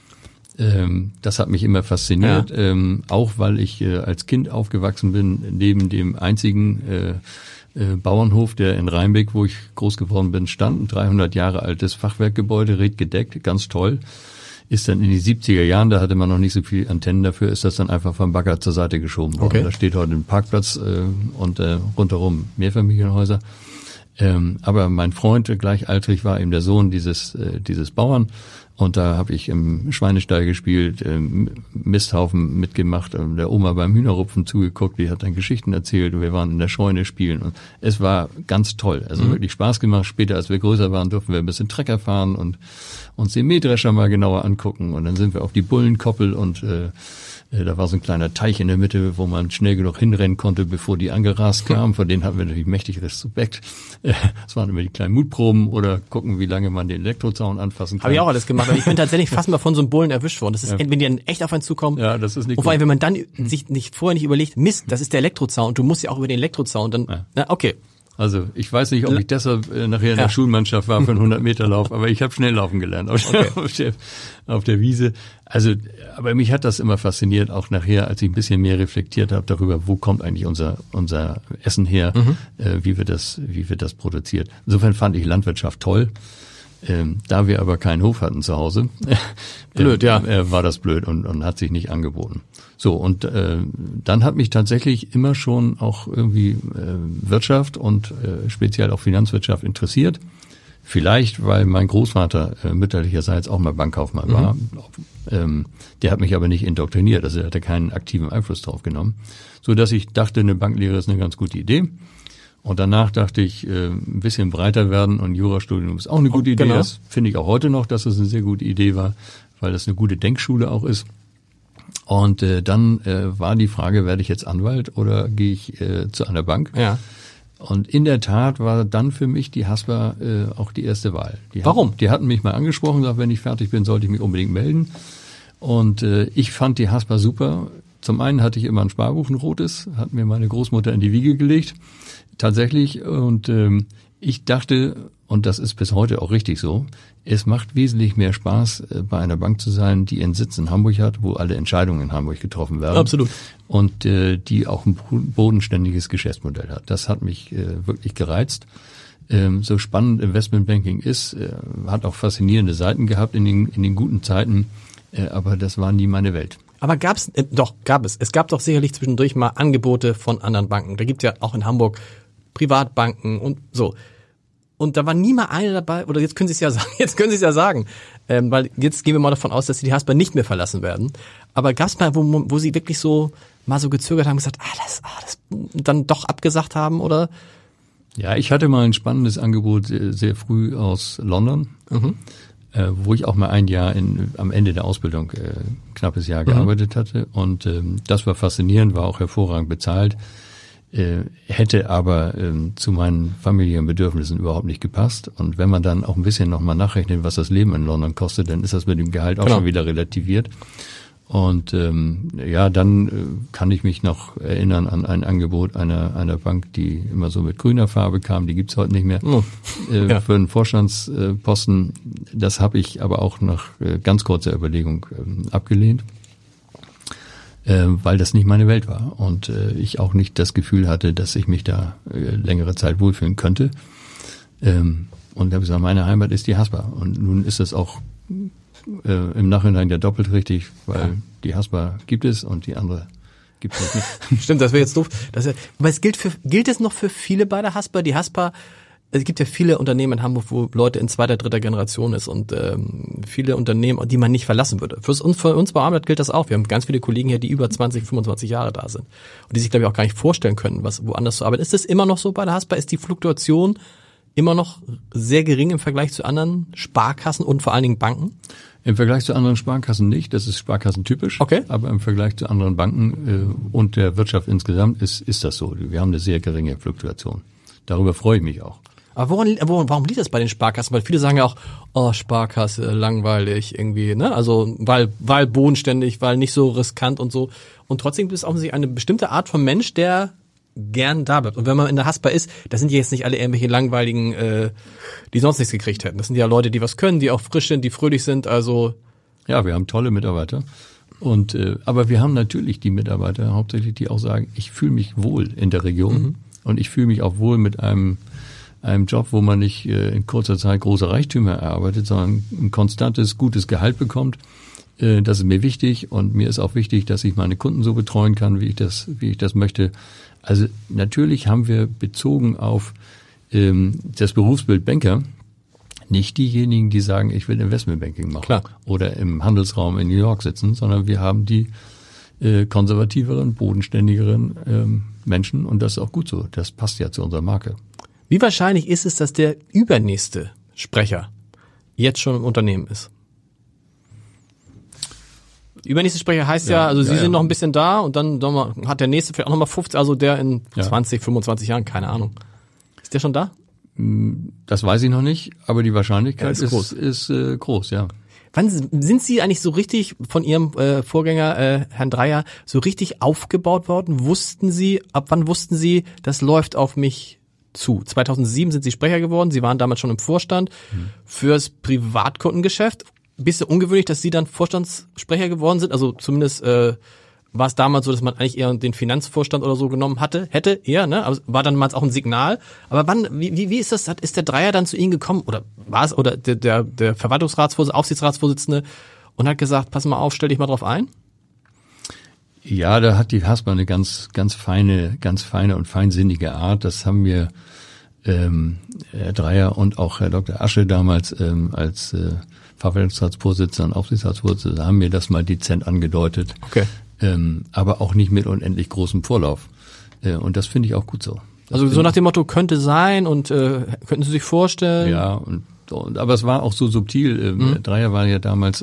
Das hat mich immer fasziniert, auch weil ich als Kind aufgewachsen bin, neben dem einzigen Bauernhof, der in Rheinbeck, wo ich groß geworden bin, stand. Ein 300 Jahre altes Fachwerkgebäude, redgedeckt, ganz toll. Ist dann in die 70er Jahren, da hatte man noch nicht so viel Antennen dafür, ist das dann einfach vom Bagger zur Seite geschoben worden. Okay. Da steht heute ein Parkplatz und rundherum Mehrfamilienhäuser. Aber mein Freund, gleichaltrig, war eben der Sohn dieses Bauern. Und da habe ich im Schweinestall gespielt, Misthaufen mitgemacht, der Oma beim Hühnerrupfen zugeguckt, die hat dann Geschichten erzählt und wir waren in der Scheune spielen. Und es war ganz toll, also wirklich Spaß gemacht. Später, als wir größer waren, durften wir ein bisschen Trecker fahren und uns den Mähdrescher mal genauer angucken. Und dann sind wir auf die Bullenkoppel und da war so ein kleiner Teich in der Mitte, wo man schnell genug hinrennen konnte, bevor die angerast kamen. Von denen hatten wir natürlich mächtig Respekt. Das waren immer die kleinen Mutproben oder gucken, wie lange man den Elektrozaun anfassen kann. Habe ich auch alles gemacht. aber ich bin tatsächlich fast mal von so einem Bullen erwischt worden. Das ist, wenn die dann echt auf einen zukommen. Ja, das ist nicht und vor allem, wenn man dann sich vorher nicht überlegt, Mist, das ist der Elektrozaun, du musst ja auch über den Elektrozaun, dann, na, okay. Also ich weiß nicht, ob ich deshalb nachher in der Schulmannschaft war für einen 100-Meter-Lauf, aber ich habe schnell laufen gelernt auf der Wiese. Also, aber mich hat das immer fasziniert, auch nachher, als ich ein bisschen mehr reflektiert habe darüber, wo kommt eigentlich unser Essen her, wie wird das produziert. Insofern fand ich Landwirtschaft toll. Da wir aber keinen Hof hatten zu Hause, blöd, war das blöd und hat sich nicht angeboten. So, und dann hat mich tatsächlich immer schon auch irgendwie Wirtschaft und speziell auch Finanzwirtschaft interessiert. Vielleicht, weil mein Großvater mütterlicherseits auch mal Bankkaufmann war. Der hat mich aber nicht indoktriniert, also er hatte keinen aktiven Einfluss drauf genommen. So dass ich dachte, eine Banklehre ist eine ganz gute Idee. Und danach dachte ich, ein bisschen breiter werden und Jurastudium ist auch eine gute Idee. Genau. Das finde ich auch heute noch, dass es eine sehr gute Idee war, weil das eine gute Denkschule auch ist. Und dann war die Frage, werde ich jetzt Anwalt oder gehe ich zu einer Bank? Ja. Und in der Tat war dann für mich die Haspa auch die erste Wahl. Warum? Die hatten mich mal angesprochen, gesagt, wenn ich fertig bin, sollte ich mich unbedingt melden. Und ich fand die Haspa super. Zum einen hatte ich immer ein Sparbuch, ein rotes, hat mir meine Großmutter in die Wiege gelegt. Tatsächlich, und ich dachte, und das ist bis heute auch richtig so, es macht wesentlich mehr Spaß, bei einer Bank zu sein, die ihren Sitz in Hamburg hat, wo alle Entscheidungen in Hamburg getroffen werden. Absolut. Und die auch ein bodenständiges Geschäftsmodell hat. Das hat mich wirklich gereizt. So spannend Investmentbanking ist, hat auch faszinierende Seiten gehabt in den guten Zeiten, aber das war nie meine Welt. Aber gab es. Es gab doch sicherlich zwischendurch mal Angebote von anderen Banken. Da gibt's ja auch in Hamburg Privatbanken und so. Und da war nie mal eine dabei, oder jetzt können Sie es ja sagen, weil jetzt gehen wir mal davon aus, dass Sie die Haspa nicht mehr verlassen werden. Aber gab es mal, wo Sie wirklich so mal so gezögert haben und gesagt, das dann doch abgesagt haben, oder? Ja, ich hatte mal ein spannendes Angebot sehr früh aus London, wo ich auch mal ein Jahr am Ende der Ausbildung knappes Jahr gearbeitet hatte. Und das war faszinierend, war auch hervorragend bezahlt. Hätte aber zu meinen familiären Bedürfnissen überhaupt nicht gepasst. Und wenn man dann auch ein bisschen nochmal nachrechnet, was das Leben in London kostet, dann ist das mit dem Gehalt auch schon wieder relativiert. Und dann kann ich mich noch erinnern an ein Angebot einer Bank, die immer so mit grüner Farbe kam, die gibt's heute nicht mehr, für einen Vorstandsposten. Das habe ich aber auch nach ganz kurzer Überlegung abgelehnt. Weil das nicht meine Welt war und ich auch nicht das Gefühl hatte, dass ich mich da längere Zeit wohlfühlen könnte. Und da habe ich gesagt, meine Heimat ist die Haspa. Und nun ist es auch im Nachhinein ja doppelt richtig, weil die Haspa gibt es und die andere gibt es nicht. Stimmt, das wäre jetzt doof. Aber es gilt es noch für viele bei der Haspa? Die Haspa, es gibt ja viele Unternehmen in Hamburg, wo Leute in 2., 3. Generation ist und viele Unternehmen, die man nicht verlassen würde. Für uns bei Amlet gilt das auch. Wir haben ganz viele Kollegen hier, die über 20, 25 Jahre da sind und die sich, glaube ich, auch gar nicht vorstellen können, was woanders zu arbeiten. Ist das immer noch so bei der Haspa? Ist die Fluktuation immer noch sehr gering im Vergleich zu anderen Sparkassen und vor allen Dingen Banken? Im Vergleich zu anderen Sparkassen nicht, das ist sparkassentypisch. Okay. Aber im Vergleich zu anderen Banken und der Wirtschaft insgesamt ist das so. Wir haben eine sehr geringe Fluktuation. Darüber freue ich mich auch. Aber warum liegt das bei den Sparkassen? Weil viele sagen ja auch, Sparkasse, langweilig irgendwie, ne? Also, weil bodenständig, weil nicht so riskant und so. Und trotzdem ist offensichtlich eine bestimmte Art von Mensch, der gern da bleibt. Und wenn man in der Haspa ist, das sind ja jetzt nicht alle irgendwelche langweiligen, die sonst nichts gekriegt hätten. Das sind ja Leute, die was können, die auch frisch sind, die fröhlich sind, also. Ja, wir haben tolle Mitarbeiter. Und, aber wir haben natürlich die Mitarbeiter hauptsächlich, die auch sagen, ich fühle mich wohl in der Region. Und ich fühle mich auch wohl mit einem Job, wo man nicht in kurzer Zeit große Reichtümer erarbeitet, sondern ein konstantes, gutes Gehalt bekommt. Das ist mir wichtig und mir ist auch wichtig, dass ich meine Kunden so betreuen kann, wie ich das möchte. Also natürlich haben wir bezogen auf das Berufsbild Banker nicht diejenigen, die sagen, ich will Investmentbanking machen. Klar. Oder im Handelsraum in New York sitzen, sondern wir haben die konservativeren, bodenständigeren Menschen und das ist auch gut so. Das passt ja zu unserer Marke. Wie wahrscheinlich ist es, dass der übernächste Sprecher jetzt schon im Unternehmen ist? Übernächste Sprecher heißt Sie sind noch ein bisschen da und dann hat der nächste vielleicht auch nochmal 50, also der in 20, 25 Jahren, keine Ahnung. Ist der schon da? Das weiß ich noch nicht, aber die Wahrscheinlichkeit ist groß, ja. Wann sind Sie eigentlich so richtig von Ihrem Vorgänger Herrn Dreyer so richtig aufgebaut worden? Ab wann wussten Sie, das läuft auf mich zu? 2007 sind Sie Sprecher geworden. Sie waren damals schon im Vorstand fürs Privatkundengeschäft. Bisschen ungewöhnlich, dass Sie dann Vorstandssprecher geworden sind. Also zumindest war es damals so, dass man eigentlich eher den Finanzvorstand oder so genommen hätte eher, ne? Aber war dann mal auch ein Signal. Aber wie ist das? Ist der Dreyer dann zu Ihnen gekommen oder war es oder der Aufsichtsratsvorsitzende und hat gesagt, pass mal auf, stell dich mal drauf ein? Ja, da hat die Haspa eine ganz feine und feinsinnige Art. Das haben mir Herr Dreyer und auch Herr Dr. Asche damals als Verwaltungsratsvorsitzender und Aufsichtsratsvorsitzender haben mir das mal dezent angedeutet. Okay. Aber auch nicht mit unendlich großem Vorlauf. Und das finde ich auch gut so. Also so nach dem Motto, könnte sein und könnten Sie sich vorstellen? Ja, aber es war auch so subtil. Dreyer war ja damals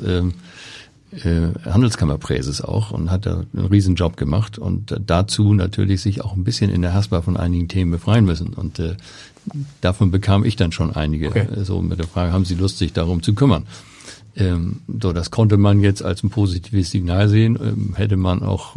Handelskammerpräses auch und hat da einen riesen Job gemacht und dazu natürlich sich auch ein bisschen in der Haspa von einigen Themen befreien müssen. Und davon bekam ich dann schon einige, so mit der Frage, haben Sie Lust, sich darum zu kümmern? Das konnte man jetzt als ein positives Signal sehen, hätte man auch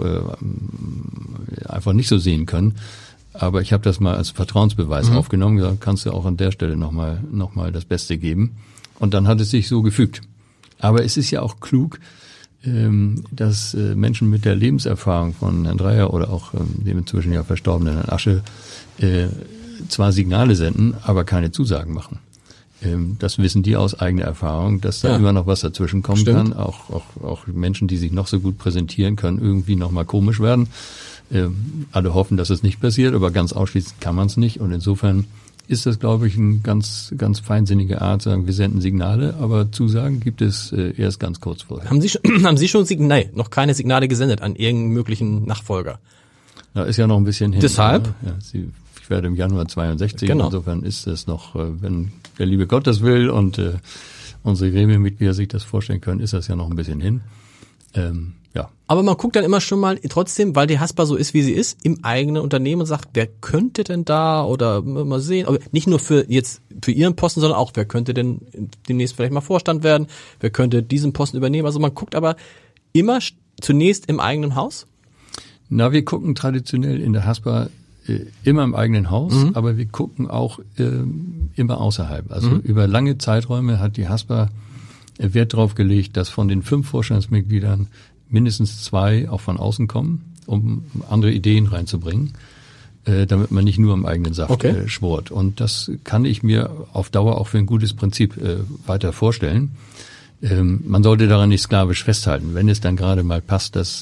einfach nicht so sehen können. Aber ich habe das mal als Vertrauensbeweis aufgenommen, gesagt, kannst du auch an der Stelle noch mal das Beste geben. Und dann hat es sich so gefügt. Aber es ist ja auch klug, dass Menschen mit der Lebenserfahrung von Herrn Dreyer oder auch dem inzwischen ja verstorbenen Herrn Asche zwar Signale senden, aber keine Zusagen machen. Das wissen die aus eigener Erfahrung, dass da immer noch was dazwischen kommen kann. Auch Menschen, die sich noch so gut präsentieren können, irgendwie noch mal komisch werden. Alle hoffen, dass es nicht passiert, aber ganz ausschließen kann man es nicht. Und insofern ist das, glaube ich, eine ganz feinsinnige Art, sagen, wir senden Signale, aber Zusagen gibt es erst ganz kurz vorher. Haben Sie schon noch keine Signale gesendet an irgendeinen möglichen Nachfolger? Da ist ja noch ein bisschen hin. Deshalb? Ja, ich werde im Januar 62, genau. Insofern ist es noch, wenn der liebe Gott das will und unsere Gremienmitglieder sich das vorstellen können, ist das ja noch ein bisschen hin. Ja. Aber man guckt dann immer schon mal trotzdem, weil die Haspa so ist, wie sie ist, im eigenen Unternehmen und sagt, wer könnte denn da oder mal sehen, aber nicht nur für Ihren Posten, sondern auch, wer könnte denn demnächst vielleicht mal Vorstand werden, wer könnte diesen Posten übernehmen. Also man guckt aber immer zunächst im eigenen Haus? Na, wir gucken traditionell in der Haspa immer im eigenen Haus, aber wir gucken auch immer außerhalb. Also über lange Zeiträume hat die Haspa Wert darauf gelegt, dass von den 5 Vorstandsmitgliedern mindestens 2 auch von außen kommen, um andere Ideen reinzubringen, damit man nicht nur im eigenen Saft schwort. Und das kann ich mir auf Dauer auch für ein gutes Prinzip weiter vorstellen. Man sollte daran nicht sklavisch festhalten. Wenn es dann gerade mal passt, dass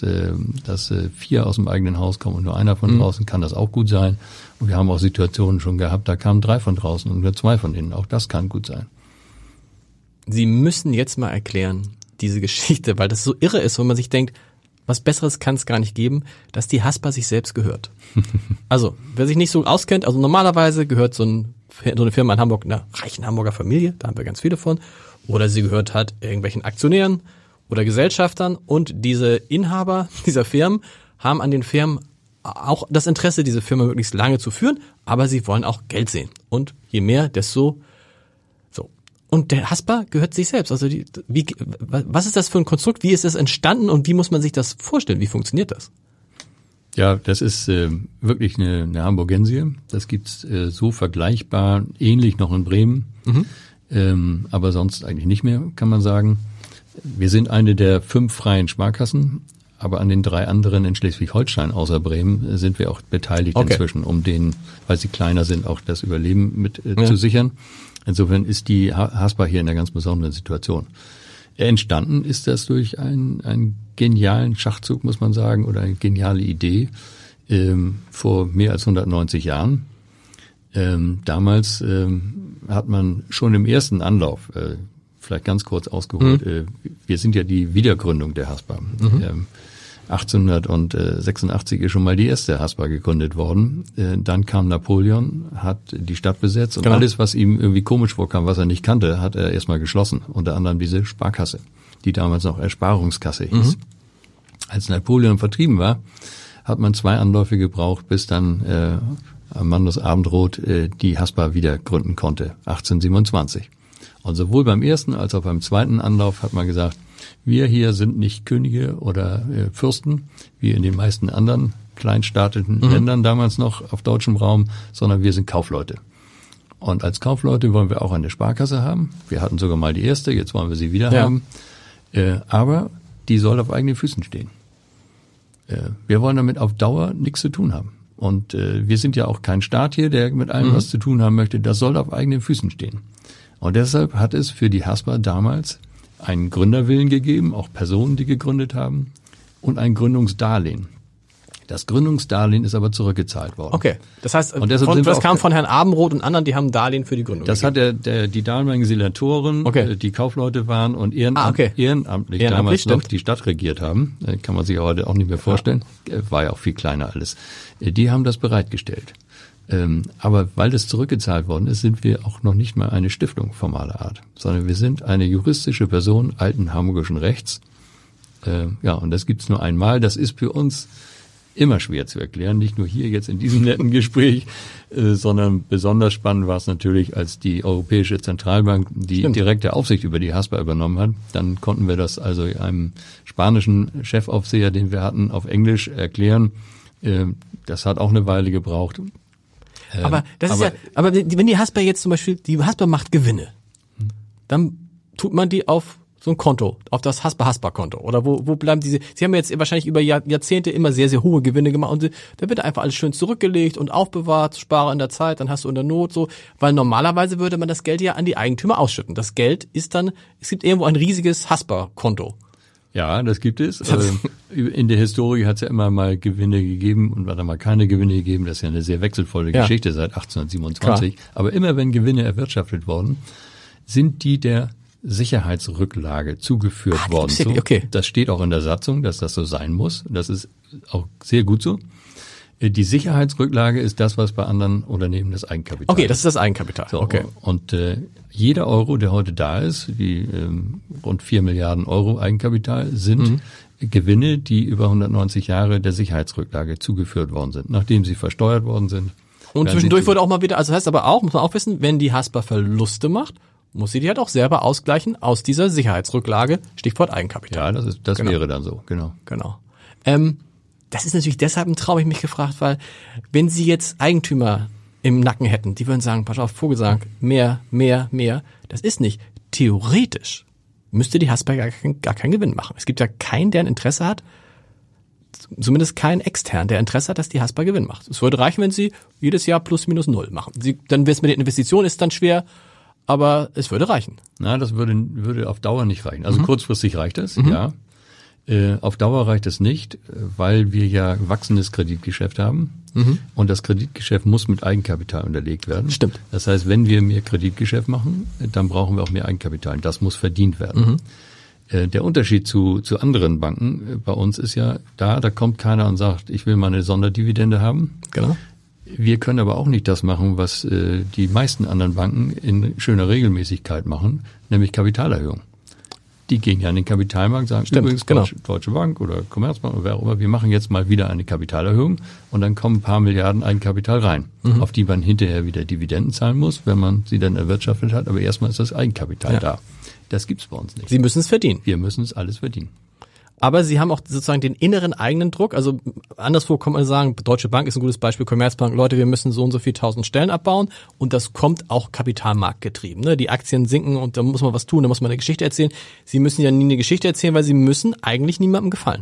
4 aus dem eigenen Haus kommen und nur einer von draußen, kann das auch gut sein. Und wir haben auch Situationen schon gehabt, da kamen 3 von draußen und nur 2 von innen. Auch das kann gut sein. Sie müssen jetzt mal erklären, diese Geschichte, weil das so irre ist, wenn man sich denkt, was Besseres kann es gar nicht geben, dass die Haspa sich selbst gehört. Also, wer sich nicht so auskennt, also normalerweise gehört so eine Firma in Hamburg einer reichen Hamburger Familie, da haben wir ganz viele von, oder sie gehört halt irgendwelchen Aktionären oder Gesellschaftern und diese Inhaber dieser Firmen haben an den Firmen auch das Interesse, diese Firma möglichst lange zu führen, aber sie wollen auch Geld sehen. Und je mehr, desto so. Und der Haspa gehört sich selbst. Also was ist das für ein Konstrukt? Wie ist das entstanden und wie muss man sich das vorstellen? Wie funktioniert das? Ja, das ist wirklich eine Hamburgensie. Das gibt's so vergleichbar, ähnlich noch in Bremen. Aber sonst eigentlich nicht mehr, kann man sagen. Wir sind eine der 5 freien Sparkassen, aber an den 3 anderen in Schleswig-Holstein außer Bremen sind wir auch beteiligt inzwischen, um denen, weil sie kleiner sind, auch das Überleben mit zu sichern. Insofern ist die Haspa hier in einer ganz besonderen Situation. Entstanden ist das durch einen genialen Schachzug, muss man sagen, oder eine geniale Idee vor mehr als 190 Jahren. Damals hat man schon im ersten Anlauf, vielleicht ganz kurz ausgeholt, wir sind ja die Wiedergründung der Haspa. 1886 ist schon mal die erste Haspa gegründet worden. Dann kam Napoleon, hat die Stadt besetzt und alles, was ihm irgendwie komisch vorkam, was er nicht kannte, hat er erstmal geschlossen. Unter anderem diese Sparkasse, die damals noch Ersparungskasse hieß. Als Napoleon vertrieben war, hat man 2 Anläufe gebraucht, bis dann Amandus Abendroth die Haspa wieder gründen konnte, 1827. Und sowohl beim ersten als auch beim zweiten Anlauf hat man gesagt, wir hier sind nicht Könige oder Fürsten, wie in den meisten anderen kleinstaatlichen Ländern damals noch auf deutschem Raum, sondern wir sind Kaufleute. Und als Kaufleute wollen wir auch eine Sparkasse haben. Wir hatten sogar mal die erste, jetzt wollen wir sie wieder haben. Aber die soll auf eigenen Füßen stehen. Wir wollen damit auf Dauer nichts zu tun haben. Und wir sind ja auch kein Staat hier, der mit allem was zu tun haben möchte. Das soll auf eigenen Füßen stehen. Und deshalb hat es für die Haspa damals einen Gründerwillen gegeben, auch Personen, die gegründet haben, und ein Gründungsdarlehen. Das Gründungsdarlehen ist aber zurückgezahlt worden. Okay, das heißt, das kam von Herrn Abendroth und anderen, die haben Darlehen für die Gründung gegeben. Das hat die damaligen Senatoren, die Kaufleute waren und ehrenamtlich damals noch die Stadt regiert haben. Kann man sich heute auch nicht mehr vorstellen. War ja auch viel kleiner alles. Die haben das bereitgestellt. Aber weil das zurückgezahlt worden ist, sind wir auch noch nicht mal eine Stiftung formaler Art, sondern wir sind eine juristische Person alten hamburgischen Rechts. Und das gibt's nur einmal. Das ist für uns immer schwer zu erklären, nicht nur hier jetzt in diesem netten Gespräch, sondern besonders spannend war es natürlich, als die Europäische Zentralbank die direkte Aufsicht über die Haspa übernommen hat. Dann konnten wir das also einem spanischen Chefaufseher, den wir hatten, auf Englisch erklären. Das hat auch eine Weile gebraucht. Aber wenn die Haspa jetzt zum Beispiel, die Haspa macht Gewinne, dann tut man die auf so ein Konto, auf das Haspa-Konto. Oder wo bleiben diese, Sie haben jetzt wahrscheinlich über Jahrzehnte immer sehr, sehr hohe Gewinne gemacht und da wird einfach alles schön zurückgelegt und aufbewahrt, spare in der Zeit, dann hast du in der Not so, weil normalerweise würde man das Geld ja an die Eigentümer ausschütten. Das Geld ist dann, es gibt irgendwo ein riesiges Haspa-Konto. Ja, das gibt es. In der Historie hat es ja immer mal Gewinne gegeben und dann mal keine Gewinne gegeben. Das ist ja eine sehr wechselvolle Geschichte seit 1827. Klar. Aber immer wenn Gewinne erwirtschaftet worden, sind die der Sicherheitsrücklage zugeführt worden. So. Okay. Das steht auch in der Satzung, dass das so sein muss. Das ist auch sehr gut so. Die Sicherheitsrücklage ist das, was bei anderen Unternehmen das Eigenkapital ist. Okay, das ist das Eigenkapital. So, okay. Und jeder Euro, der heute da ist, die rund 4 Milliarden Euro Eigenkapital, sind Gewinne, die über 190 Jahre der Sicherheitsrücklage zugeführt worden sind, nachdem sie versteuert worden sind. Und zwischendurch wurde auch mal wieder, also das heißt aber auch, muss man auch wissen, wenn die Haspa Verluste macht, muss sie die halt auch selber ausgleichen aus dieser Sicherheitsrücklage, Stichwort Eigenkapital. Ja, das wäre dann so, genau. Das ist natürlich deshalb ein Traum, ich mich gefragt, weil wenn Sie jetzt Eigentümer im Nacken hätten, die würden sagen, pass auf, Vogelsang, mehr, das ist nicht. Theoretisch müsste die Haspa gar keinen Gewinn machen. Es gibt ja keinen, der ein Interesse hat, zumindest keinen extern, der Interesse hat, dass die Haspa Gewinn macht. Es würde reichen, wenn Sie jedes Jahr plus minus null machen. Dann wird's mit der Investition, ist dann schwer, aber es würde reichen. Na, das würde auf Dauer nicht reichen. Also kurzfristig reicht das, ja. Auf Dauer reicht es nicht, weil wir ja wachsendes Kreditgeschäft haben. Und das Kreditgeschäft muss mit Eigenkapital unterlegt werden. Stimmt. Das heißt, wenn wir mehr Kreditgeschäft machen, dann brauchen wir auch mehr Eigenkapital. Das muss verdient werden. Der Unterschied zu anderen Banken bei uns ist ja da kommt keiner und sagt, ich will mal eine Sonderdividende haben. Genau. Wir können aber auch nicht das machen, was die meisten anderen Banken in schöner Regelmäßigkeit machen, nämlich Kapitalerhöhung. Die gehen ja an den Kapitalmarkt, sagen übrigens Deutsche Bank oder Commerzbank oder wer auch immer, wir machen jetzt mal wieder eine Kapitalerhöhung und dann kommen ein paar Milliarden Eigenkapital rein, auf die man hinterher wieder Dividenden zahlen muss, wenn man sie dann erwirtschaftet hat, aber erstmal ist das Eigenkapital da. Das gibt's bei uns nicht. Sie müssen es verdienen. Wir müssen es alles verdienen. Aber Sie haben auch sozusagen den inneren eigenen Druck. Also anderswo kann man sagen, Deutsche Bank ist ein gutes Beispiel, Commerzbank, Leute, wir müssen so und so viel 1000 Stellen abbauen und das kommt auch kapitalmarktgetrieben. Ne? Die Aktien sinken und da muss man was tun, da muss man eine Geschichte erzählen. Sie müssen ja nie eine Geschichte erzählen, weil Sie müssen eigentlich niemandem gefallen.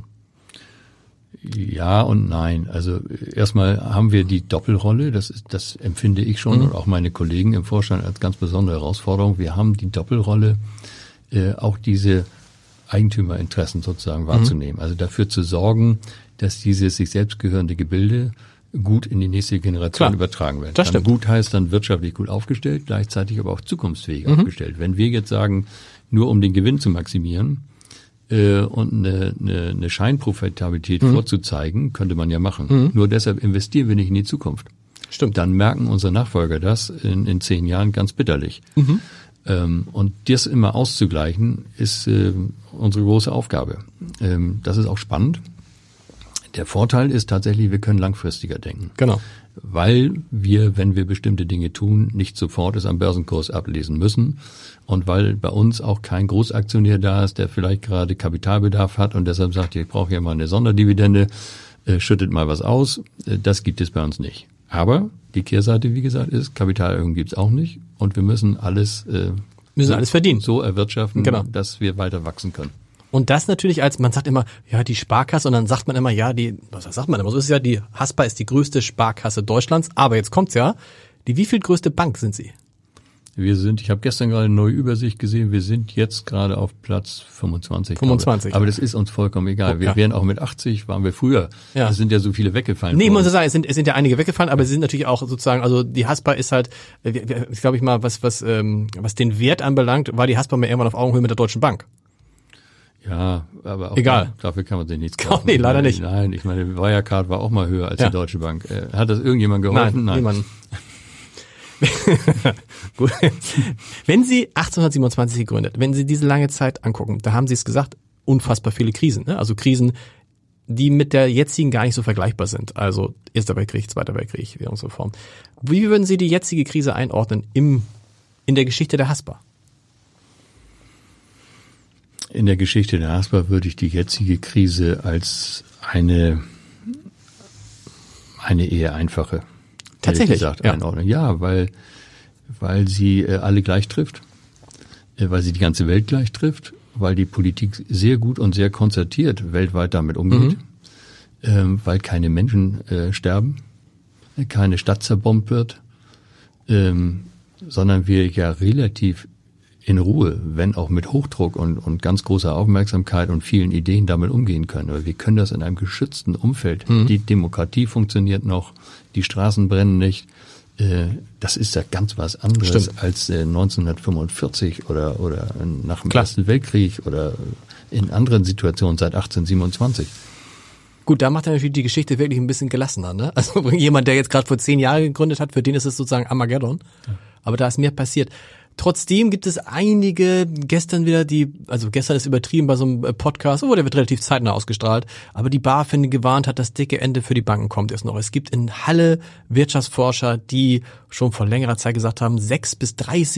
Ja und nein. Also erstmal haben wir die Doppelrolle, das empfinde ich schon und auch meine Kollegen im Vorstand als ganz besondere Herausforderung. Wir haben die Doppelrolle, auch diese Eigentümerinteressen sozusagen wahrzunehmen. Also dafür zu sorgen, dass dieses sich selbst gehörende Gebilde gut in die nächste Generation übertragen werden. Das stimmt. Gut heißt dann wirtschaftlich gut aufgestellt, gleichzeitig aber auch zukunftsfähig aufgestellt. Wenn wir jetzt sagen, nur um den Gewinn zu maximieren und eine Scheinprofitabilität vorzuzeigen, könnte man ja machen. Nur deshalb investieren wir nicht in die Zukunft. Stimmt. Dann merken unsere Nachfolger das in 10 Jahren ganz bitterlich. Und das immer auszugleichen, ist unsere große Aufgabe. Das ist auch spannend, Der Vorteil ist tatsächlich, wir können langfristiger denken. Genau. Weil wir, wenn wir bestimmte Dinge tun, nicht sofort es am Börsenkurs ablesen müssen und weil bei uns auch kein Großaktionär da ist, der vielleicht gerade Kapitalbedarf hat und deshalb sagt, ich brauche ja mal eine Sonderdividende, schüttet mal was aus. Das gibt es bei uns nicht. Aber die Kehrseite, wie gesagt, ist, Kapitalerhöhung gibt's auch nicht und wir müssen alles verdienen. So erwirtschaften, genau, dass wir weiter wachsen können. Und das natürlich man sagt immer, ja, die Sparkasse, und dann sagt man immer, ja, was sagt man immer? So ist es ja, die Haspa ist die größte Sparkasse Deutschlands, aber jetzt kommt's ja, die wieviel größte Bank sind Sie? Ich habe gestern gerade eine neue Übersicht gesehen, wir sind jetzt gerade auf Platz 25. 25. Aber das ist uns vollkommen egal. Wir wären auch mit 80, waren wir früher. Ja. Es sind ja so viele weggefallen. Nee, ich muss sagen, es sind ja einige weggefallen, aber sie sind natürlich auch sozusagen, also die Haspa ist halt, ich glaube ich mal, was den Wert anbelangt, war die Haspa mal irgendwann auf Augenhöhe mit der Deutschen Bank. Ja, aber auch egal. Dafür kann man sich nichts kaufen. Nee, leider nicht. Nein, ich meine, Wirecard war auch mal höher als die Deutsche Bank. Hat das irgendjemand geholfen? Nein. Niemand. Gut. Wenn Sie 1827 gegründet, wenn Sie diese lange Zeit angucken, da haben Sie es gesagt, unfassbar viele Krisen, ne? Also Krisen, die mit der jetzigen gar nicht so vergleichbar sind. Also Erster Weltkrieg, Zweiter Weltkrieg, Währungsreform. Wie würden Sie die jetzige Krise einordnen in der Geschichte der Haspa? In der Geschichte der Haspa würde ich die jetzige Krise als eine eher einfache, tatsächlich gesagt, einordnen. Ja, weil sie alle gleich trifft, weil sie die ganze Welt gleich trifft, weil die Politik sehr gut und sehr konzertiert weltweit damit umgeht, weil keine Menschen sterben, keine Stadt zerbombt wird, sondern wir ja relativ in Ruhe, wenn auch mit Hochdruck und ganz großer Aufmerksamkeit und vielen Ideen damit umgehen können. Aber wir können das in einem geschützten Umfeld. Die Demokratie funktioniert noch, die Straßen brennen nicht. Das ist ja ganz was anderes als 1945 oder nach dem Ersten Weltkrieg oder in anderen Situationen seit 1827. Gut, da macht er natürlich die Geschichte wirklich ein bisschen gelassener, ne? Also jemand, der jetzt gerade vor 10 Jahren gegründet hat, für den ist es sozusagen Armageddon. Ja. Aber da ist mehr passiert. Trotzdem gibt es einige, gestern ist übertrieben bei so einem Podcast, der wird relativ zeitnah ausgestrahlt, aber die BaFin gewarnt hat, das dicke Ende für die Banken kommt erst noch. Es gibt in Halle Wirtschaftsforscher, die schon vor längerer Zeit gesagt haben, 6 bis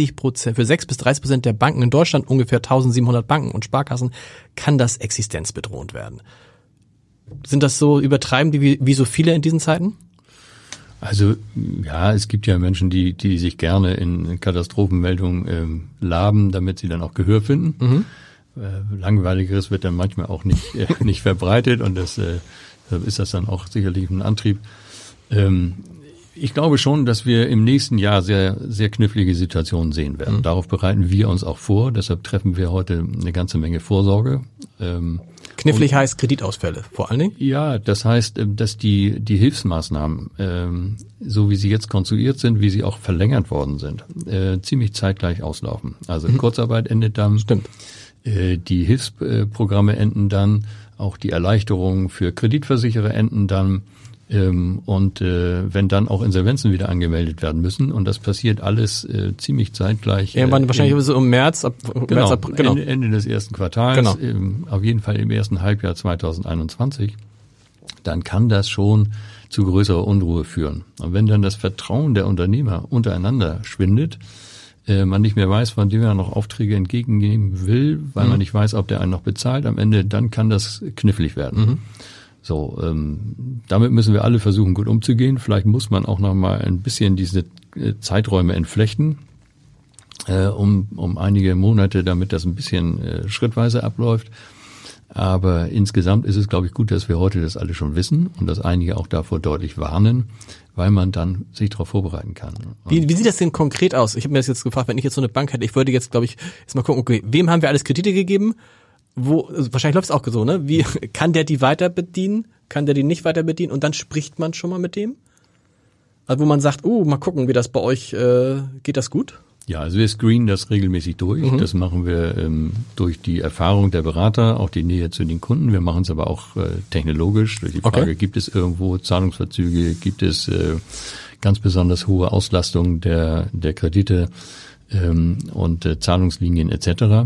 30% der Banken in Deutschland, ungefähr 1700 Banken und Sparkassen, kann das existenzbedrohend werden. Sind das so übertreiben die wie so viele in diesen Zeiten? Also ja, es gibt ja Menschen, die sich gerne in Katastrophenmeldungen laben, damit sie dann auch Gehör finden. Langweiligeres wird dann manchmal auch nicht verbreitet und das ist das dann auch sicherlich ein Antrieb. Ich glaube schon, dass wir im nächsten Jahr sehr, sehr knifflige Situationen sehen werden. Darauf bereiten wir uns auch vor. Deshalb treffen wir heute eine ganze Menge Vorsorge. Knifflig heißt Kreditausfälle vor allen Dingen? Ja, das heißt, dass die Hilfsmaßnahmen, so wie sie jetzt konstruiert sind, wie sie auch verlängert worden sind, ziemlich zeitgleich auslaufen. Also Kurzarbeit endet dann. Stimmt. Die Hilfsprogramme enden dann, auch die Erleichterungen für Kreditversicherer enden dann. Und wenn dann auch Insolvenzen wieder angemeldet werden müssen und das passiert alles ziemlich zeitgleich. Irgendwann wahrscheinlich so im März, April, Ende des ersten Quartals, auf jeden Fall im ersten Halbjahr 2021, dann kann das schon zu größerer Unruhe führen. Und wenn dann das Vertrauen der Unternehmer untereinander schwindet, man nicht mehr weiß, von dem er noch Aufträge entgegennehmen will, weil man nicht weiß, ob der einen noch bezahlt am Ende, dann kann das knifflig werden. So, damit müssen wir alle versuchen, gut umzugehen. Vielleicht muss man auch noch mal ein bisschen diese Zeiträume entflechten, um einige Monate, damit das ein bisschen schrittweise abläuft. Aber insgesamt ist es, glaube ich, gut, dass wir heute das alle schon wissen und dass einige auch davor deutlich warnen, weil man dann sich darauf vorbereiten kann. Wie sieht das denn konkret aus? Ich habe mir das jetzt gefragt, wenn ich jetzt so eine Bank hätte, ich würde jetzt, glaube ich, jetzt mal gucken, okay, wem haben wir alles Kredite gegeben? Wahrscheinlich läuft es auch so, ne? Wie kann der die weiter bedienen? Kann der die nicht weiter bedienen? Und dann spricht man schon mal mit dem? Also wo man sagt, mal gucken, wie das bei euch, geht das gut? Ja, also wir screenen das regelmäßig durch. Das machen wir durch die Erfahrung der Berater, auch die Nähe zu den Kunden. Wir machen es aber auch technologisch durch die Frage, gibt es irgendwo Zahlungsverzüge, gibt es ganz besonders hohe Auslastung der Kredite und Zahlungslinien etc.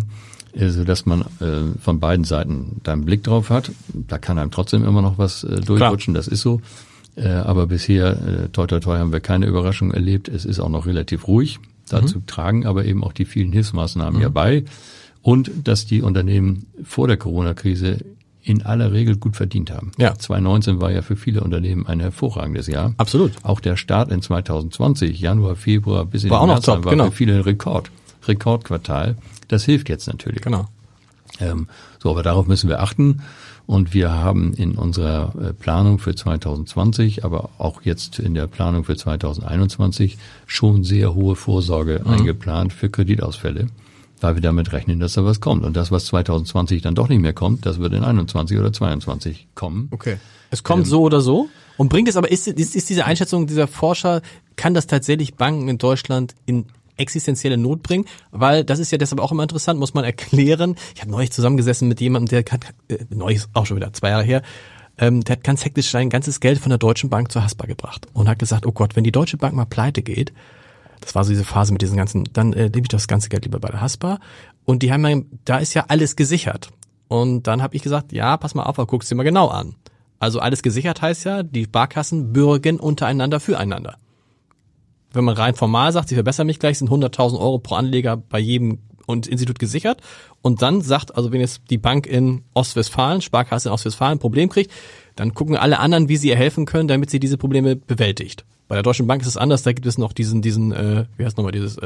sodass man von beiden Seiten da einen Blick drauf hat. Da kann einem trotzdem immer noch was durchrutschen, das ist so. Aber bisher, toi toi toi, haben wir keine Überraschung erlebt. Es ist auch noch relativ ruhig. Dazu tragen aber eben auch die vielen Hilfsmaßnahmen ja bei. Und dass die Unternehmen vor der Corona-Krise in aller Regel gut verdient haben. Ja. 2019 war ja für viele Unternehmen ein hervorragendes Jahr. Absolut. Auch der Start in 2020, Januar, Februar bis in war den auch März, noch top, war für viele ein Rekordquartal. Das hilft jetzt natürlich. Genau. Aber darauf müssen wir achten. Und wir haben in unserer Planung für 2020, aber auch jetzt in der Planung für 2021 schon sehr hohe Vorsorge eingeplant für Kreditausfälle, weil wir damit rechnen, dass da was kommt. Und das, was 2020 dann doch nicht mehr kommt, das wird in 21 oder 22 kommen. Okay. Es kommt so oder so. Und bringt es aber, ist diese Einschätzung dieser Forscher, kann das tatsächlich Banken in Deutschland in existenzielle Not bringen? Weil das ist ja deshalb auch immer interessant, muss man erklären. Ich habe neulich zusammengesessen mit jemandem, der hat, neulich ist auch schon wieder 2 Jahre her, der hat ganz hektisch sein ganzes Geld von der Deutschen Bank zur Haspa gebracht und hat gesagt, oh Gott, wenn die Deutsche Bank mal pleite geht, das war so diese Phase mit diesen ganzen, dann nehme ich das ganze Geld lieber bei der Haspa. Und die haben da ist ja alles gesichert. Und dann habe ich gesagt, ja, pass mal auf, guck's dir mal genau an. Also alles gesichert heißt ja, die Sparkassen bürgen untereinander füreinander. Wenn man rein formal sagt, sie verbessern mich gleich, sind 100.000 Euro pro Anleger bei jedem Institut gesichert. Und dann sagt, also wenn jetzt die Bank in Ostwestfalen, Sparkasse in Ostwestfalen ein Problem kriegt, dann gucken alle anderen, wie sie ihr helfen können, damit sie diese Probleme bewältigt. Bei der Deutschen Bank ist es anders, da gibt es noch diesen wie heißt nochmal, dieses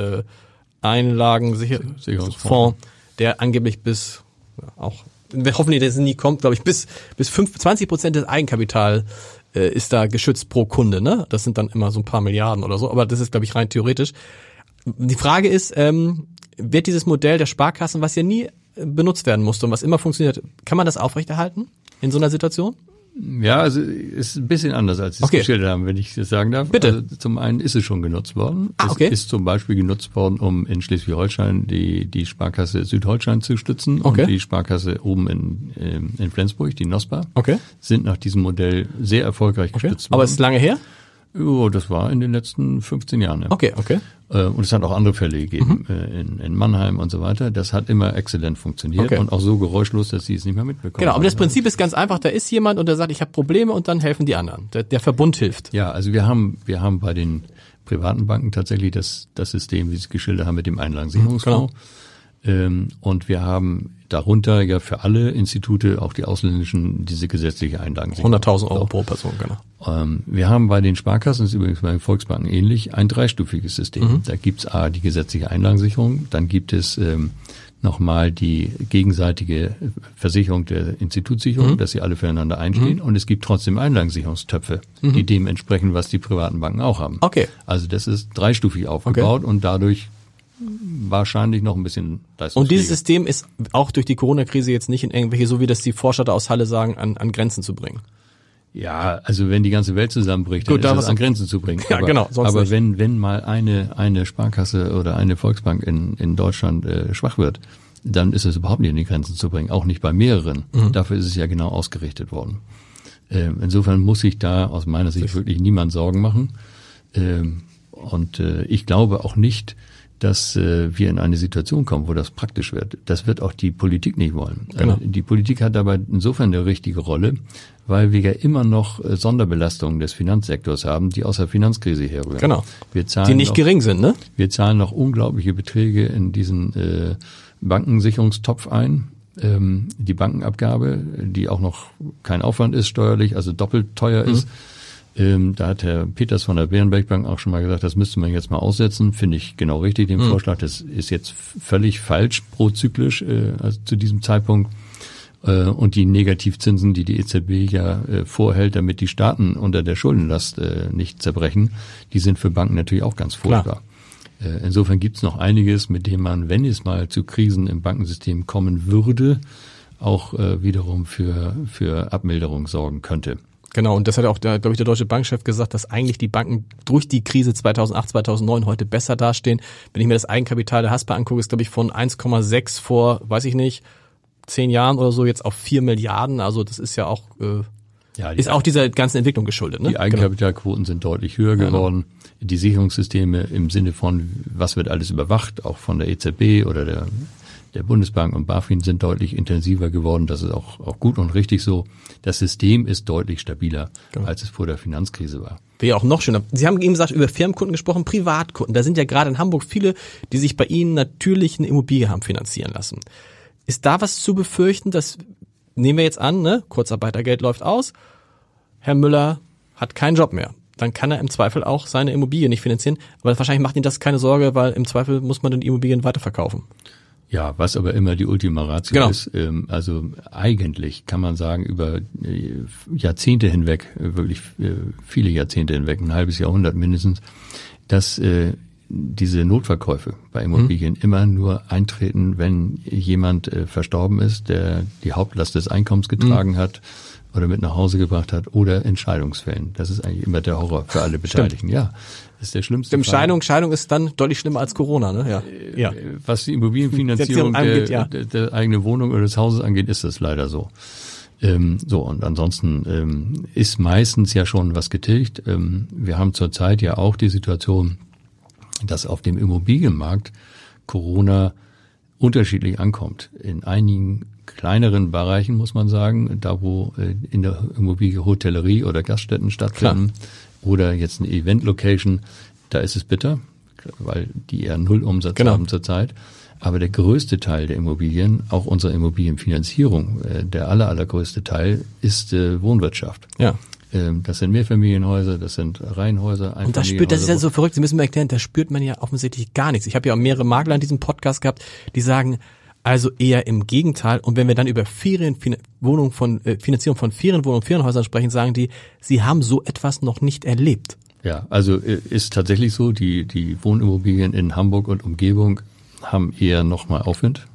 Einlagensicherungsfonds, der angeblich bis, auch, hoffentlich, dass es nie kommt, glaube ich, bis 20% des Eigenkapital ist da geschützt pro Kunde, ne? Das sind dann immer so ein paar Milliarden oder so, aber das ist, glaube ich, rein theoretisch. Die Frage ist, wird dieses Modell der Sparkassen, was ja nie benutzt werden musste und was immer funktioniert, kann man das aufrechterhalten in so einer Situation? Ja, also ist ein bisschen anders, als Sie es geschildert haben, wenn ich das sagen darf. Bitte. Also zum einen ist es schon genutzt worden. Okay. Es ist zum Beispiel genutzt worden, um in Schleswig-Holstein die Sparkasse Südholstein zu stützen und die Sparkasse oben in Flensburg, die NOSPA, sind nach diesem Modell sehr erfolgreich gestützt worden. Aber es ist lange her? Oh, das war in den letzten 15 Jahren. Ja. Okay. Und es hat auch andere Fälle gegeben, in Mannheim und so weiter. Das hat immer exzellent funktioniert und auch so geräuschlos, dass sie es nicht mehr mitbekommen. Genau, aber das Prinzip ist ganz einfach. Da ist jemand und der sagt, ich habe Probleme und dann helfen die anderen. Der Verbund hilft. Ja, also wir haben bei den privaten Banken tatsächlich das System, wie Sie es geschildert haben, mit dem Einlagensicherungsfonds. Und wir haben darunter ja für alle Institute, auch die ausländischen, diese gesetzliche Einlagensicherung. 100.000 Euro pro Person, genau. Wir haben bei den Sparkassen, das ist übrigens bei den Volksbanken ähnlich, ein dreistufiges System. Da gibt's die gesetzliche Einlagensicherung, dann gibt es nochmal die gegenseitige Versicherung der Institutssicherung, dass sie alle füreinander einstehen, und es gibt trotzdem Einlagensicherungstöpfe, die dem entsprechen, was die privaten Banken auch haben. Okay. Also das ist dreistufig aufgebaut und dadurch wahrscheinlich noch ein bisschen leistungsfähiger. Und dieses System ist auch durch die Corona-Krise jetzt nicht in irgendwelche, so wie das die Forscher da aus Halle sagen, an Grenzen zu bringen. Ja, also wenn die ganze Welt zusammenbricht, dann ist das an Grenzen zu bringen. Ja, genau. Aber wenn mal eine Sparkasse oder eine Volksbank in Deutschland schwach wird, dann ist es überhaupt nicht in die Grenzen zu bringen, auch nicht bei mehreren. Dafür ist es ja genau ausgerichtet worden. Insofern muss sich da aus meiner Sicht wirklich niemand Sorgen machen. Und ich glaube auch nicht, dass wir in eine Situation kommen, wo das praktisch wird. Das wird auch die Politik nicht wollen. Genau. Die Politik hat dabei insofern eine richtige Rolle, weil wir ja immer noch Sonderbelastungen des Finanzsektors haben, die aus der Finanzkrise herrühren. Genau. Wir zahlen die nicht gering sind, ne? Wir zahlen noch unglaubliche Beträge in diesen Bankensicherungstopf ein. Die Bankenabgabe, die auch noch kein Aufwand ist steuerlich, also doppelt teuer ist. Da hat Herr Peters von der Bärenberg Bank auch schon mal gesagt, das müsste man jetzt mal aussetzen. Finde ich genau richtig, den Vorschlag. Das ist jetzt völlig falsch, prozyklisch, also zu diesem Zeitpunkt. Und die Negativzinsen, die EZB ja vorhält, damit die Staaten unter der Schuldenlast nicht zerbrechen, die sind für Banken natürlich auch ganz furchtbar. Insofern gibt's noch einiges, mit dem man, wenn es mal zu Krisen im Bankensystem kommen würde, auch wiederum für Abmilderung sorgen könnte. Genau, und das hat auch, glaube ich, der deutsche Bankchef gesagt, dass eigentlich die Banken durch die Krise 2008, 2009 heute besser dastehen. Wenn ich mir das Eigenkapital der Haspa angucke, ist, glaube ich, von 1,6 vor, weiß ich nicht, 10 Jahren oder so jetzt auf 4 Milliarden. Also das ist ja auch, ist auch dieser ganzen Entwicklung geschuldet. Ne? Die Eigenkapitalquoten sind deutlich höher geworden. Die Sicherungssysteme im Sinne von, was wird alles überwacht, auch von der EZB oder der Bundesbank und BaFin sind deutlich intensiver geworden. Das ist auch gut und richtig so. Das System ist deutlich stabiler, als es vor der Finanzkrise war. Wäre ja auch noch schöner. Sie haben eben gesagt, über Firmenkunden gesprochen, Privatkunden. Da sind ja gerade in Hamburg viele, die sich bei Ihnen natürlich eine Immobilie haben finanzieren lassen. Ist da was zu befürchten, dass, nehmen wir jetzt an, ne, Kurzarbeitergeld läuft aus, Herr Müller hat keinen Job mehr. Dann kann er im Zweifel auch seine Immobilie nicht finanzieren. Aber wahrscheinlich macht Ihnen das keine Sorge, weil im Zweifel muss man dann die Immobilien weiterverkaufen. Ja, was aber immer die Ultima Ratio ist. Also eigentlich kann man sagen, über Jahrzehnte hinweg, wirklich viele Jahrzehnte hinweg, ein halbes Jahrhundert mindestens, dass diese Notverkäufe bei Immobilien immer nur eintreten, wenn jemand verstorben ist, der die Hauptlast des Einkommens getragen hat oder mit nach Hause gebracht hat oder in Scheidungsfällen. Das ist eigentlich immer der Horror für alle Beteiligten. Ja, das ist der schlimmste Fall. Scheidung ist dann deutlich schlimmer als Corona, ne? Ja. Was die Immobilienfinanzierung angeht, der eigenen Wohnung oder des Hauses angeht, ist das leider so. Und ansonsten ist meistens ja schon was getilgt. Wir haben zurzeit ja auch die Situation, dass auf dem Immobilienmarkt Corona unterschiedlich ankommt. In einigen kleineren Bereichen, muss man sagen, da wo in der Immobilie Hotellerie oder Gaststätten stattfinden oder jetzt eine Event-Location, da ist es bitter, weil die eher null Umsatz haben zurzeit. Aber der größte Teil der Immobilien, auch unsere Immobilienfinanzierung, der allergrößte Teil ist Wohnwirtschaft. Ja. Das sind Mehrfamilienhäuser, das sind Reihenhäuser, und das ist ja so verrückt, Sie müssen mir erklären, da spürt man ja offensichtlich gar nichts. Ich habe ja auch mehrere Makler in diesem Podcast gehabt, die sagen, also eher im Gegenteil. Und wenn wir dann über Finanzierung von Ferienwohnungen, Ferienhäusern sprechen, sagen die, sie haben so etwas noch nicht erlebt. Ja, also ist tatsächlich so, die Wohnimmobilien in Hamburg und Umgebung haben eher nochmal Aufwind.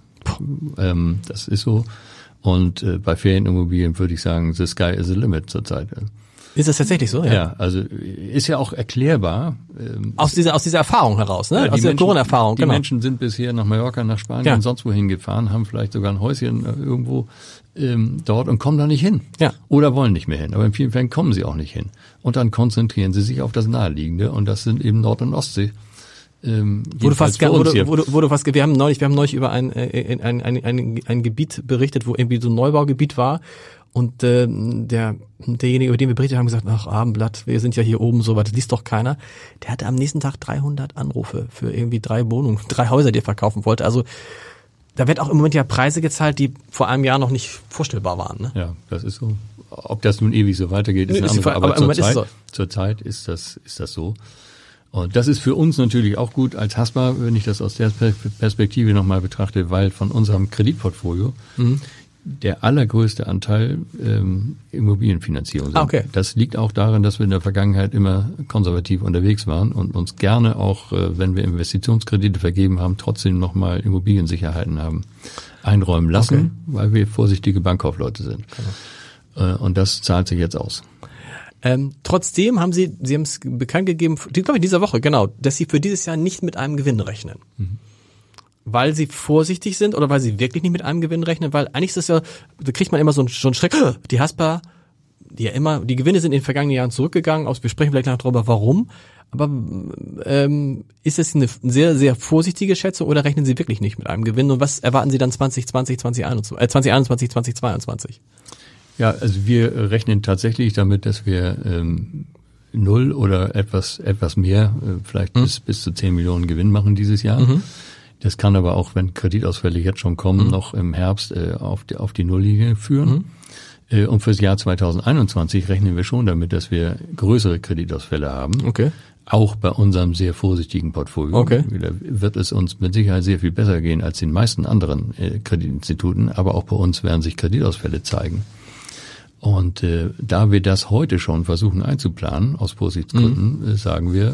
Das ist so. Und bei Ferienimmobilien würde ich sagen, the sky is the limit zurzeit. Ist das tatsächlich so? Ja, also ist ja auch erklärbar. Aus dieser Erfahrung heraus, ne? Ja, aus der Corona-Erfahrung. Die Menschen sind bisher nach Mallorca, nach Spanien und sonst wohin gefahren, haben vielleicht sogar ein Häuschen irgendwo dort und kommen da nicht hin. Ja. Oder wollen nicht mehr hin. Aber in vielen Fällen kommen sie auch nicht hin. Und dann konzentrieren sie sich auf das Naheliegende und das sind eben Nord- und Ostsee. Wir haben neulich über ein Gebiet berichtet, wo irgendwie so ein Neubaugebiet war und derjenige, über den wir berichtet haben, gesagt, ach Abendblatt, wir sind ja hier oben so weit, das liest doch keiner. Der hatte am nächsten Tag 300 Anrufe für irgendwie 3 Wohnungen, 3 Häuser, die er verkaufen wollte. Also da wird auch im Moment ja Preise gezahlt, die vor einem Jahr noch nicht vorstellbar waren. Ne? Ja, das ist so. Ob das nun ewig so weitergeht, ist eine andere Frage. Aber zurzeit ist das so. Und das ist für uns natürlich auch gut als Haspa, wenn ich das aus der Perspektive nochmal betrachte, weil von unserem Kreditportfolio der allergrößte Anteil Immobilienfinanzierung sind. Okay. Das liegt auch daran, dass wir in der Vergangenheit immer konservativ unterwegs waren und uns gerne auch, wenn wir Investitionskredite vergeben haben, trotzdem nochmal Immobiliensicherheiten haben einräumen lassen, weil wir vorsichtige Bankkaufleute sind. Genau. Und das zahlt sich jetzt aus. Trotzdem haben Sie haben es bekannt gegeben, glaube ich, in dieser Woche, genau, dass Sie für dieses Jahr nicht mit einem Gewinn rechnen. Weil Sie vorsichtig sind oder weil Sie wirklich nicht mit einem Gewinn rechnen? Weil eigentlich ist das ja, da kriegt man immer so einen Schreck. Die Haspa, die Gewinne sind in den vergangenen Jahren zurückgegangen. Wir sprechen vielleicht noch darüber, warum. Aber ist das eine sehr, sehr vorsichtige Schätzung oder rechnen Sie wirklich nicht mit einem Gewinn? Und was erwarten Sie dann 2021, 2022? Ja, also wir rechnen tatsächlich damit, dass wir 0 oder etwas mehr, vielleicht bis zu 10 Millionen Gewinn machen dieses Jahr. Das kann aber auch, wenn Kreditausfälle jetzt schon kommen, noch im Herbst auf die Nulllinie führen. Und fürs Jahr 2021 rechnen wir schon damit, dass wir größere Kreditausfälle haben. Okay. Auch bei unserem sehr vorsichtigen Portfolio. Okay. Da wird es uns mit Sicherheit sehr viel besser gehen als den meisten anderen Kreditinstituten. Aber auch bei uns werden sich Kreditausfälle zeigen. Und da wir das heute schon versuchen einzuplanen, aus Vorsichtsgründen, sagen wir,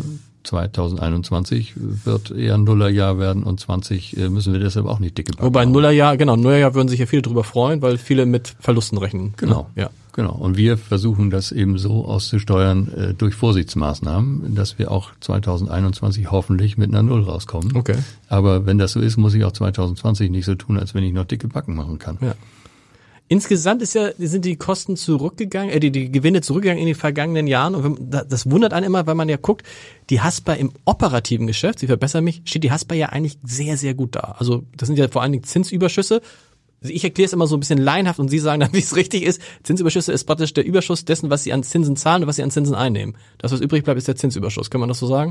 2021 wird eher ein Nullerjahr werden und 20 müssen wir deshalb auch nicht dicke backen. Wobei Nullerjahr würden sich ja viele drüber freuen, weil viele mit Verlusten rechnen. Genau, ja. Genau. Und wir versuchen das eben so auszusteuern durch Vorsichtsmaßnahmen, dass wir auch 2021 hoffentlich mit einer Null rauskommen. Okay. Aber wenn das so ist, muss ich auch 2020 nicht so tun, als wenn ich noch dicke Backen machen kann. Ja. Insgesamt sind die Kosten zurückgegangen, die Gewinne zurückgegangen in den vergangenen Jahren. Und das wundert einen immer, weil man ja guckt, die Haspa im operativen Geschäft, Sie verbessern mich, steht die Haspa ja eigentlich sehr, sehr gut da. Also das sind ja vor allen Dingen Zinsüberschüsse. Ich erkläre es immer so ein bisschen laienhaft und Sie sagen dann, wie es richtig ist. Zinsüberschüsse ist praktisch der Überschuss dessen, was Sie an Zinsen zahlen und was Sie an Zinsen einnehmen. Das, was übrig bleibt, ist der Zinsüberschuss. Kann man das so sagen?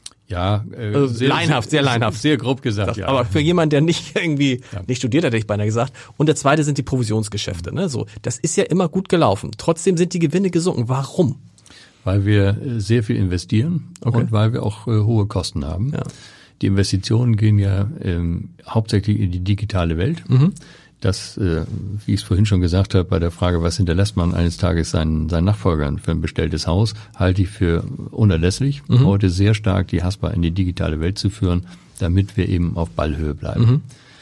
Ja, sehr laienhaft. Sehr grob gesagt, ja. Aber für jemanden, der nicht irgendwie nicht studiert hat, hätte ich beinahe gesagt. Und der zweite sind die Provisionsgeschäfte. Ne? So, das ist ja immer gut gelaufen. Trotzdem sind die Gewinne gesunken. Warum? Weil wir sehr viel investieren und weil wir auch hohe Kosten haben. Ja. Die Investitionen gehen ja hauptsächlich in die digitale Welt. Das, wie ich es vorhin schon gesagt habe, bei der Frage, was hinterlässt man eines Tages seinen Nachfolgern für ein bestelltes Haus, halte ich für unerlässlich, heute sehr stark die Haspa in die digitale Welt zu führen, damit wir eben auf Ballhöhe bleiben.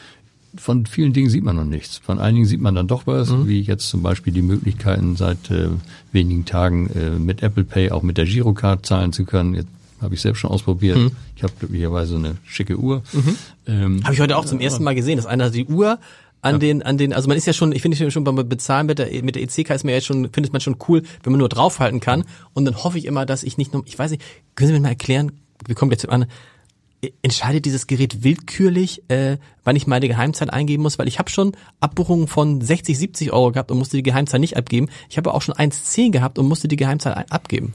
Von vielen Dingen sieht man noch nichts. Von einigen sieht man dann doch was, wie jetzt zum Beispiel die Möglichkeiten, seit wenigen Tagen mit Apple Pay auch mit der Girocard zahlen zu können. Jetzt habe ich selbst schon ausprobiert. Ich habe glücklicherweise eine schicke Uhr. Habe ich heute auch zum ersten Mal gesehen, dass einer die Uhr an den, also man ist ja schon, ich finde schon beim Bezahlen mit der ECK ist mir jetzt schon, findet man schon cool, wenn man nur draufhalten kann. Und dann hoffe ich immer, dass ich nicht nur, ich weiß nicht, können Sie mir mal erklären, wir kommen jetzt an, entscheidet dieses Gerät willkürlich, wann ich meine Geheimzahl eingeben muss? Weil ich habe schon Abbuchungen von 60, 70 Euro gehabt und musste die Geheimzahl nicht abgeben. Ich habe auch schon 1,10 gehabt und musste die Geheimzahl abgeben.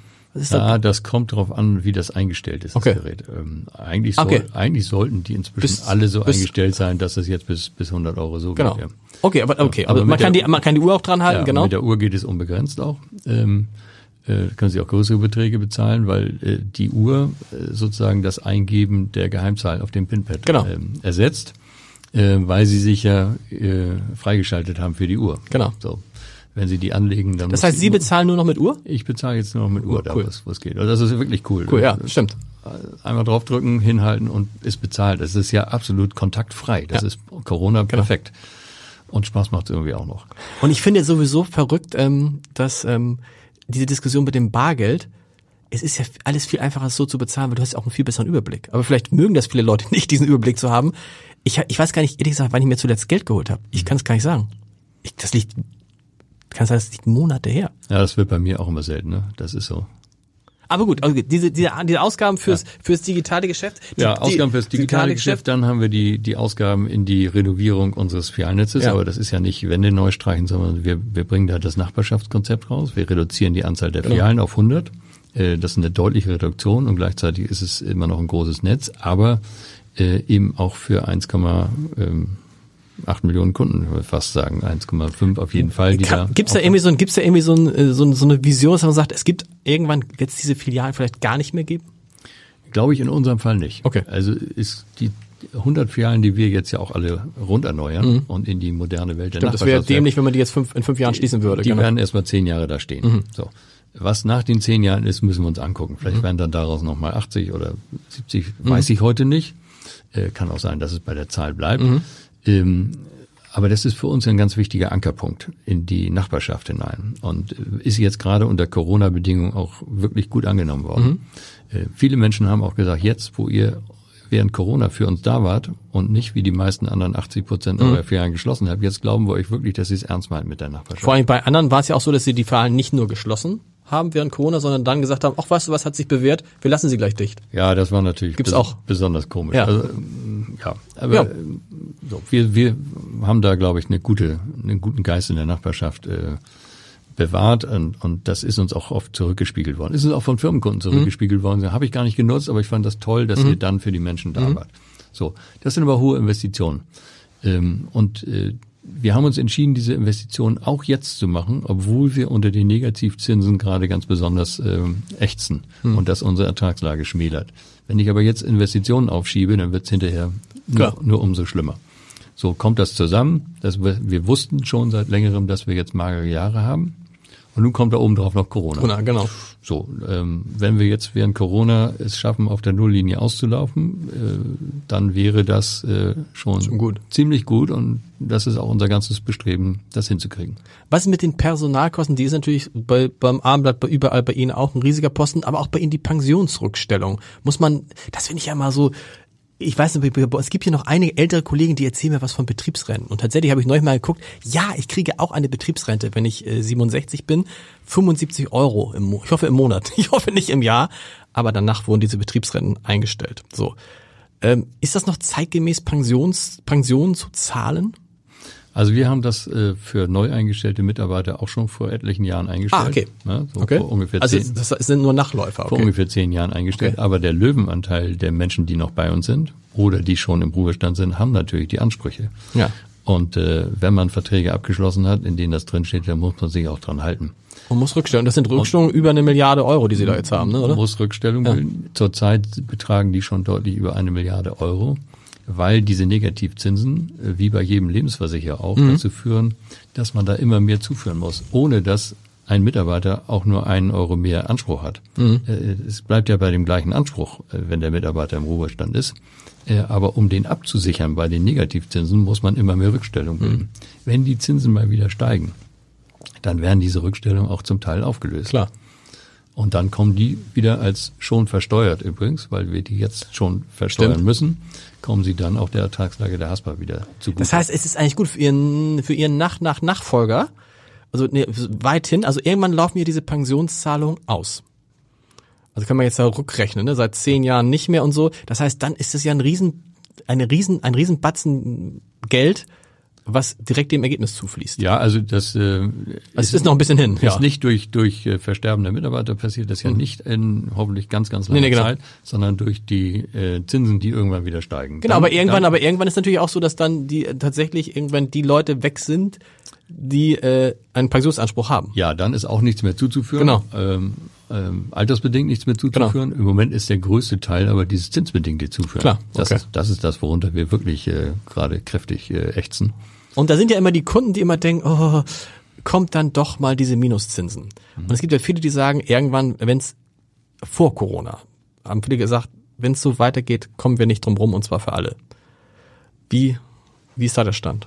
Das kommt darauf an, wie das eingestellt ist, das Gerät. Eigentlich sollten die inzwischen alle so eingestellt sein, dass es jetzt bis 100 Euro so geht. Ja. Aber man kann die Uhr auch dran halten, genau. Mit der Uhr geht es unbegrenzt auch. Können Sie auch größere Beträge bezahlen, weil die Uhr sozusagen das Eingeben der Geheimzahl auf dem PIN-Pad ersetzt, weil sie sich ja freigeschaltet haben für die Uhr. Genau. So. Wenn Sie die anlegen, dann. Das heißt, Sie bezahlen nur noch mit Uhr? Ich bezahle jetzt nur noch mit Uhr, cool. Was geht. Also das ist wirklich cool. Cool, ja, stimmt. Einmal draufdrücken, hinhalten und ist bezahlt. Das ist ja absolut kontaktfrei. Das ist Corona perfekt. Und Spaß macht es irgendwie auch noch. Und ich finde sowieso verrückt, dass diese Diskussion mit dem Bargeld, es ist ja alles viel einfacher so zu bezahlen, weil du hast ja auch einen viel besseren Überblick. Aber vielleicht mögen das viele Leute nicht, diesen Überblick zu haben. Ich weiß gar nicht, ehrlich gesagt, wann ich mir zuletzt Geld geholt habe. Ich kann es gar nicht sagen. Das liegt Monate her. Ja, das wird bei mir auch immer selten, ne? Das ist so. Aber gut, also diese Ausgaben fürs digitale Geschäft. Ausgaben fürs digitale Geschäft, dann haben wir die Ausgaben in die Renovierung unseres Filialnetzes, aber das ist ja nicht Wände neu streichen, sondern wir bringen da das Nachbarschaftskonzept raus. Wir reduzieren die Anzahl der Filialen auf 100. Das ist eine deutliche Reduktion und gleichzeitig ist es immer noch ein großes Netz, aber eben auch für 1,8 Millionen Kunden, würde ich fast sagen, 1,5 auf jeden Fall. Gibt's da irgendwie so eine Vision, dass man sagt, es gibt irgendwann jetzt diese Filialen vielleicht gar nicht mehr geben? Glaube ich in unserem Fall nicht. Okay. Also ist die 100 Filialen, die wir jetzt ja auch alle rund erneuern und in die moderne Welt der Nachbarschaft. Das wäre dämlich, wenn man die jetzt in 5 Jahren schließen würde. Die werden erstmal 10 Jahre da stehen. So. Was nach den 10 Jahren ist, müssen wir uns angucken. Vielleicht werden dann daraus nochmal 80 oder 70, weiß ich heute nicht. Kann auch sein, dass es bei der Zahl bleibt. Aber das ist für uns ein ganz wichtiger Ankerpunkt in die Nachbarschaft hinein und ist jetzt gerade unter Corona-Bedingungen auch wirklich gut angenommen worden. Viele Menschen haben auch gesagt, jetzt, wo ihr während Corona für uns da wart und nicht wie die meisten anderen 80% eurer Filialen geschlossen habt, jetzt glauben wir euch wirklich, dass ihr es ernst meint mit der Nachbarschaft. Vor allem bei anderen war es ja auch so, dass sie die Filialen nicht nur geschlossen haben während Corona, sondern dann gesagt haben, ach, weißt du was, hat sich bewährt, wir lassen sie gleich dicht. Ja, das war natürlich besonders komisch. Ja. Also, so, wir haben da, glaube ich, einen guten Geist in der Nachbarschaft bewahrt und das ist uns auch oft zurückgespiegelt worden. Ist uns auch von Firmenkunden zurückgespiegelt worden. Habe ich gar nicht genutzt, aber ich fand das toll, dass ihr dann für die Menschen da wart. So, das sind aber hohe Investitionen. Wir haben uns entschieden, diese Investitionen auch jetzt zu machen, obwohl wir unter den Negativzinsen gerade ganz besonders ächzen und das unsere Ertragslage schmälert. Wenn ich aber jetzt Investitionen aufschiebe, dann wird es hinterher nur umso schlimmer. So kommt das zusammen. Wir wussten schon seit längerem, dass wir jetzt magere Jahre haben. Und nun kommt da oben drauf noch Corona. Genau. So, wenn wir jetzt während Corona es schaffen, auf der Nulllinie auszulaufen, dann wäre das schon gut. Ziemlich gut und das ist auch unser ganzes Bestreben, das hinzukriegen. Was ist mit den Personalkosten? Die ist natürlich beim Abendblatt überall bei Ihnen auch ein riesiger Posten, aber auch bei Ihnen die Pensionsrückstellung. Das finde ich ja mal so, Ich weiß nicht, es gibt hier noch einige ältere Kollegen, die erzählen mir was von Betriebsrenten. Und tatsächlich habe ich neulich mal geguckt, ja, ich kriege auch eine Betriebsrente, wenn ich 67 bin, 75 € ich hoffe im Monat, ich hoffe nicht im Jahr, aber danach wurden diese Betriebsrenten eingestellt. So, ist das noch zeitgemäß, Pensionen zu zahlen? Also wir haben das für neu eingestellte Mitarbeiter auch schon vor etlichen Jahren eingestellt. Okay. Ne, so okay. Vor ungefähr also das sind nur Nachläufer. Okay. Vor ungefähr 10 Jahren eingestellt. Okay. Aber der Löwenanteil der Menschen, die noch bei uns sind oder die schon im Ruhestand sind, haben natürlich die Ansprüche. Ja. Und wenn man Verträge abgeschlossen hat, in denen das drinsteht, dann muss man sich auch dran halten. Man muss Rückstellungen, das sind Rückstellungen über 1 Milliarde €, die Sie da jetzt haben, ne, oder? Man muss Rückstellungen, zurzeit betragen die schon deutlich über 1 Milliarde €. Weil diese Negativzinsen, wie bei jedem Lebensversicherer auch, dazu führen, dass man da immer mehr zuführen muss, ohne dass ein Mitarbeiter auch nur 1 € mehr Anspruch hat. Es bleibt ja bei dem gleichen Anspruch, wenn der Mitarbeiter im Ruhestand ist. Aber um den abzusichern bei den Negativzinsen, muss man immer mehr Rückstellung bilden. Wenn die Zinsen mal wieder steigen, dann werden diese Rückstellungen auch zum Teil aufgelöst. Klar. Und dann kommen die wieder als schon versteuert übrigens, weil wir die jetzt schon versteuern müssen, kommen sie dann auch der Ertragslage der Haspa wieder zugute. Das heißt, es ist eigentlich gut für ihren Nachfolger, also weithin, also irgendwann laufen hier diese Pensionszahlungen aus. Also kann man jetzt da rückrechnen, ne? Seit 10 Jahren nicht mehr und so. Das heißt, dann ist es ja ein Riesenbatzen Geld, was direkt dem Ergebnis zufließt. Ja, also das es ist noch ein bisschen hin. Ist nicht durch Versterben der Mitarbeiter passiert, das ja nicht in hoffentlich ganz langer Zeit, sondern durch die Zinsen, die irgendwann wieder steigen. Genau, aber irgendwann ist natürlich auch so, dass dann tatsächlich irgendwann die Leute weg sind, die einen Pensionsanspruch haben. Ja, dann ist auch nichts mehr zuzuführen. Genau. Altersbedingt nichts mehr zuzuführen. Genau. Im Moment ist der größte Teil aber dieses zinsbedingte Zuführen. Klar, okay. Das ist das, worunter wir wirklich gerade kräftig ächzen. Und da sind ja immer die Kunden, die immer denken, oh, kommt dann doch mal diese Minuszinsen. Und es gibt ja viele, die sagen, irgendwann, wenn es vor Corona, haben viele gesagt, wenn es so weitergeht, kommen wir nicht drum rum, und zwar für alle. Wie ist da der Stand?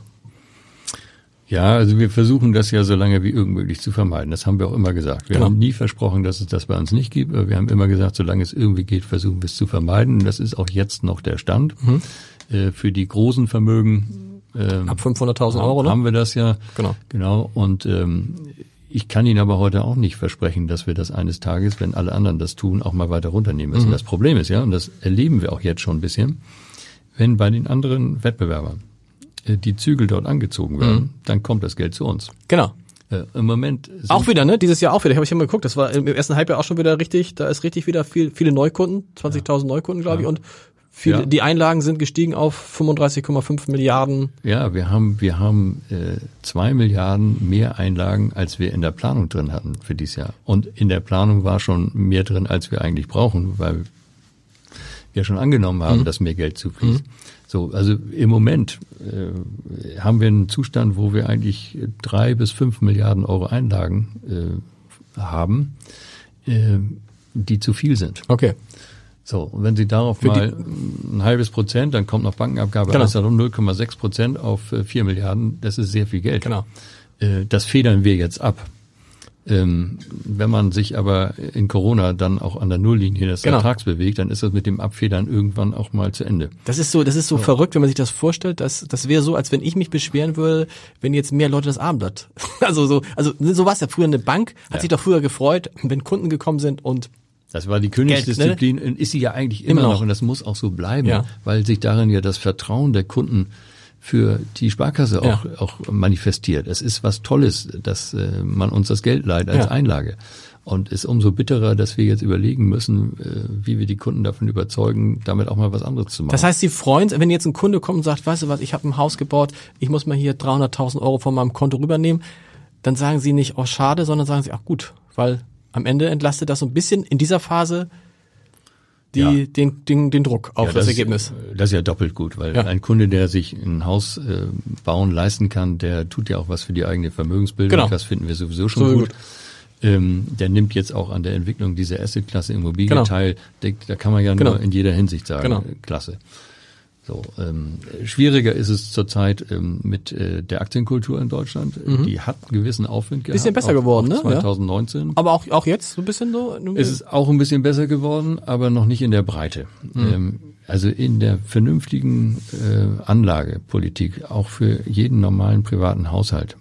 Ja, also wir versuchen das ja so lange wie irgend möglich zu vermeiden. Das haben wir auch immer gesagt. Wir haben nie versprochen, dass es das bei uns nicht gibt, aber wir haben immer gesagt, solange es irgendwie geht, versuchen wir es zu vermeiden. Und das ist auch jetzt noch der Stand. Für die großen Vermögen ab 500.000 €, ne? Haben wir das ja. Genau. Und ich kann Ihnen aber heute auch nicht versprechen, dass wir das eines Tages, wenn alle anderen das tun, auch mal weiter runternehmen müssen. Das Problem ist ja, und das erleben wir auch jetzt schon ein bisschen, wenn bei den anderen Wettbewerbern die Zügel dort angezogen werden, dann kommt das Geld zu uns. Genau. Im Moment auch wieder, ne? Dieses Jahr auch wieder. Ich habe mal geguckt, das war im ersten Halbjahr auch schon wieder richtig, da ist richtig wieder viele Neukunden, 20.000 Neukunden, glaube ich, und die Einlagen sind gestiegen auf 35,5 Milliarden. Ja, wir haben 2 Milliarden mehr Einlagen, als wir in der Planung drin hatten für dieses Jahr. Und in der Planung war schon mehr drin, als wir eigentlich brauchen, weil wir schon angenommen haben, dass mehr Geld zufließt. So, also im Moment haben wir einen Zustand, wo wir eigentlich 3 bis 5 Milliarden € Einlagen haben, die zu viel sind. Okay. So, und wenn Sie darauf mal ein halbes Prozent, dann kommt noch Bankenabgabe, also 0,6% auf 4 Milliarden, das ist sehr viel Geld. Genau. Das federn wir jetzt ab. Wenn man sich aber in Corona dann auch an der Nulllinie des Ertrags bewegt, dann ist das mit dem Abfedern irgendwann auch mal zu Ende. Das ist so verrückt, wenn man sich das vorstellt. Das wäre so, als wenn ich mich beschweren würde, wenn jetzt mehr Leute das Abendblatt. Also so war es ja früher. Eine Bank hat sich doch früher gefreut, wenn Kunden gekommen sind und das war die Königsdisziplin, ne? Ist sie ja eigentlich immer noch und das muss auch so bleiben, weil sich darin ja das Vertrauen der Kunden für die Sparkasse auch manifestiert. Es ist was Tolles, dass man uns das Geld leiht als Einlage. Und ist umso bitterer, dass wir jetzt überlegen müssen, wie wir die Kunden davon überzeugen, damit auch mal was anderes zu machen. Das heißt, Sie freuen sich, wenn jetzt ein Kunde kommt und sagt, weißt du was, ich habe ein Haus gebaut, ich muss mal hier 300.000 € von meinem Konto rübernehmen, dann sagen Sie nicht, oh schade, sondern sagen Sie, ach gut, weil am Ende entlastet das so ein bisschen in dieser Phase den Druck auf das Ergebnis. Das ist ja doppelt gut, weil ein Kunde, der sich ein Haus bauen leisten kann, der tut ja auch was für die eigene Vermögensbildung. Genau. Das finden wir sowieso schon gut. Der nimmt jetzt auch an der Entwicklung dieser Assetklasse Immobilie teil. Da kann man ja nur in jeder Hinsicht sagen, klasse. So, schwieriger ist es zurzeit mit der Aktienkultur in Deutschland. Die hat einen gewissen Aufwind gehabt. Bisschen besser geworden, ne? 2019. Aber auch jetzt so ein bisschen so? Es ist auch ein bisschen besser geworden, aber noch nicht in der Breite. Also in der vernünftigen Anlagepolitik, auch für jeden normalen privaten Haushalt,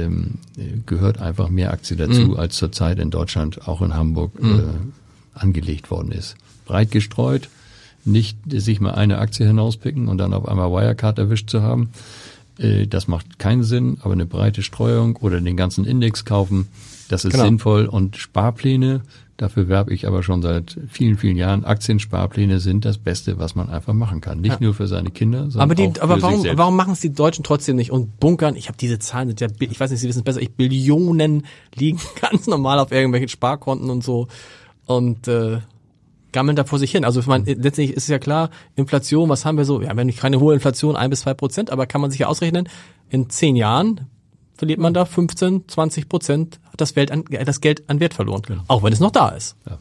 gehört einfach mehr Aktie dazu, als zurzeit in Deutschland, auch in Hamburg, angelegt worden ist. Breit gestreut, nicht sich mal eine Aktie hinauspicken und dann auf einmal Wirecard erwischt zu haben. Das macht keinen Sinn, aber eine breite Streuung oder den ganzen Index kaufen, das ist sinnvoll. Und Sparpläne, dafür werbe ich aber schon seit vielen, vielen Jahren, Aktiensparpläne sind das Beste, was man einfach machen kann. Nicht nur für seine Kinder, sondern auch für sich selbst. Warum machen es die Deutschen trotzdem nicht und bunkern? Ich habe diese Zahlen, sind ja, ich weiß nicht, Sie wissen es besser, Billionen liegen ganz normal auf irgendwelchen Sparkonten und so und gammeln da vor sich hin. Also ich meine, letztlich ist es ja klar, Inflation, was haben wir so? Wir haben ja nicht keine hohe Inflation, 1-2%, aber kann man sich ja ausrechnen, in 10 Jahren verliert man da 15-20%, hat das Geld an Wert verloren. Genau. Auch wenn es noch da ist. Ja.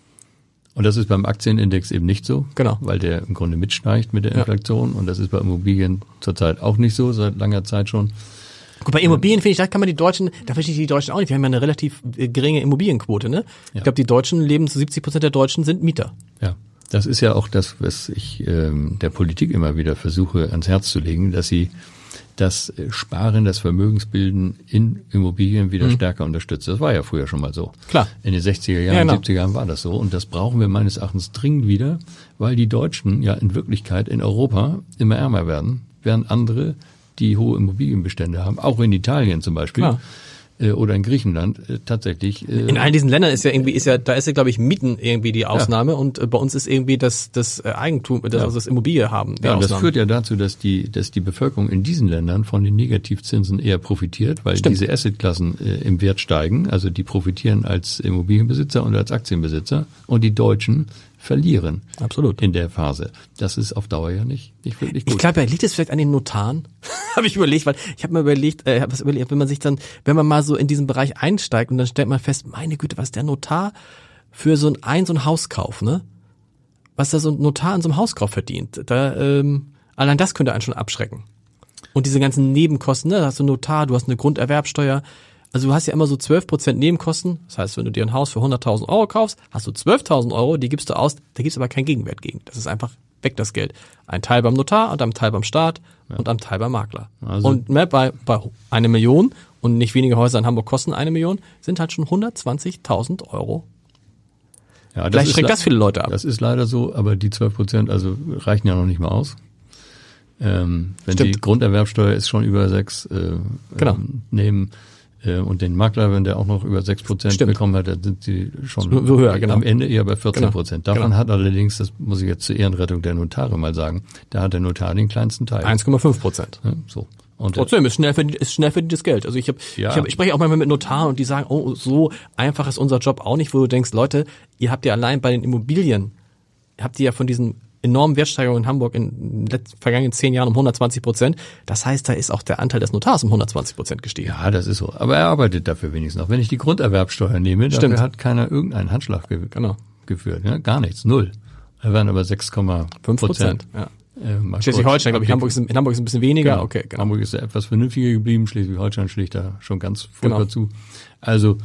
Und das ist beim Aktienindex eben nicht so, weil der im Grunde mitsteigt mit der Inflation. Und das ist bei Immobilien zurzeit auch nicht so, seit langer Zeit schon. Gut, bei Immobilien finde ich, da verstehe ich die Deutschen auch nicht. Wir haben ja eine relativ geringe Immobilienquote, ne? Ja. Ich glaube, die Deutschen leben zu 70% der Deutschen sind Mieter. Ja. Das ist ja auch das, was ich der Politik immer wieder versuche ans Herz zu legen, dass sie das Sparen, das Vermögensbilden in Immobilien wieder stärker unterstützt. Das war ja früher schon mal so. Klar. In den 60er Jahren, 70er Jahren war das so. Und das brauchen wir meines Erachtens dringend wieder, weil die Deutschen ja in Wirklichkeit in Europa immer ärmer werden, während andere, die hohe Immobilienbestände haben, auch in Italien zum Beispiel, oder in Griechenland tatsächlich. In all diesen Ländern da ist ja, glaube ich, Mieten irgendwie die Ausnahme und bei uns ist irgendwie das Eigentum, das Immobilie haben. Ja, und das führt ja dazu, dass die Bevölkerung in diesen Ländern von den Negativzinsen eher profitiert, weil diese Assetklassen im Wert steigen, also die profitieren als Immobilienbesitzer und als Aktienbesitzer und die Deutschen verlieren. Absolut. In der Phase. Das ist auf Dauer ja nicht wirklich gut. Ich glaube, liegt es vielleicht an den Notaren? Habe ich überlegt, weil ich habe mir überlegt, wenn man mal so in diesen Bereich einsteigt und dann stellt man fest, meine Güte, was der Notar für so ein Hauskauf, ne? Was da so ein Notar an so einem Hauskauf verdient. Allein das könnte einen schon abschrecken. Und diese ganzen Nebenkosten, ne? Da hast du einen Notar, du hast eine Grunderwerbsteuer. Also du hast ja immer so 12% Nebenkosten. Das heißt, wenn du dir ein Haus für 100.000 Euro kaufst, hast du 12.000 Euro, die gibst du aus, da gibt's aber keinen Gegenwert gegen. Das ist einfach weg, das Geld. Ein Teil beim Notar und ein Teil beim Staat und ein Teil beim Makler. Also und bei 1 Million und nicht wenige Häuser in Hamburg kosten 1 Million, sind halt schon 120.000 Euro. Ja, vielleicht schreckt das viele Leute ab. Das ist leider so, aber die 12% reichen ja noch nicht mal aus. Wenn die Grunderwerbsteuer ist schon über 6 nehmen und den Makler, wenn der auch noch über 6% bekommen hat, dann sind sie schon höher, am Ende eher bei 14%. Davon hat allerdings, das muss ich jetzt zur Ehrenrettung der Notare mal sagen, da hat der Notar den kleinsten Teil. 1,5%. Ja, so. Und trotzdem ist schnell verdientes Geld. Also ich spreche auch manchmal mit Notaren und die sagen, oh, so einfach ist unser Job auch nicht, wo du denkst, Leute, ihr habt ja allein bei den Immobilien, habt ihr ja von diesen enormen Wertsteigerungen in Hamburg in den vergangenen 10 Jahren um 120%. Das heißt, da ist auch der Anteil des Notars um 120% gestiegen. Ja, das ist so. Aber er arbeitet dafür wenigstens noch. Wenn ich die Grunderwerbsteuer nehme, dafür hat keiner irgendeinen Handschlag geführt. Ja, gar nichts, 0. Da waren aber 6,5%. Ja. Schleswig-Holstein, glaube ich, in Hamburg ist ein bisschen weniger. Genau. Okay, genau. Hamburg ist etwas vernünftiger geblieben, Schleswig-Holstein schlägt da schon ganz furchtbar zu. Also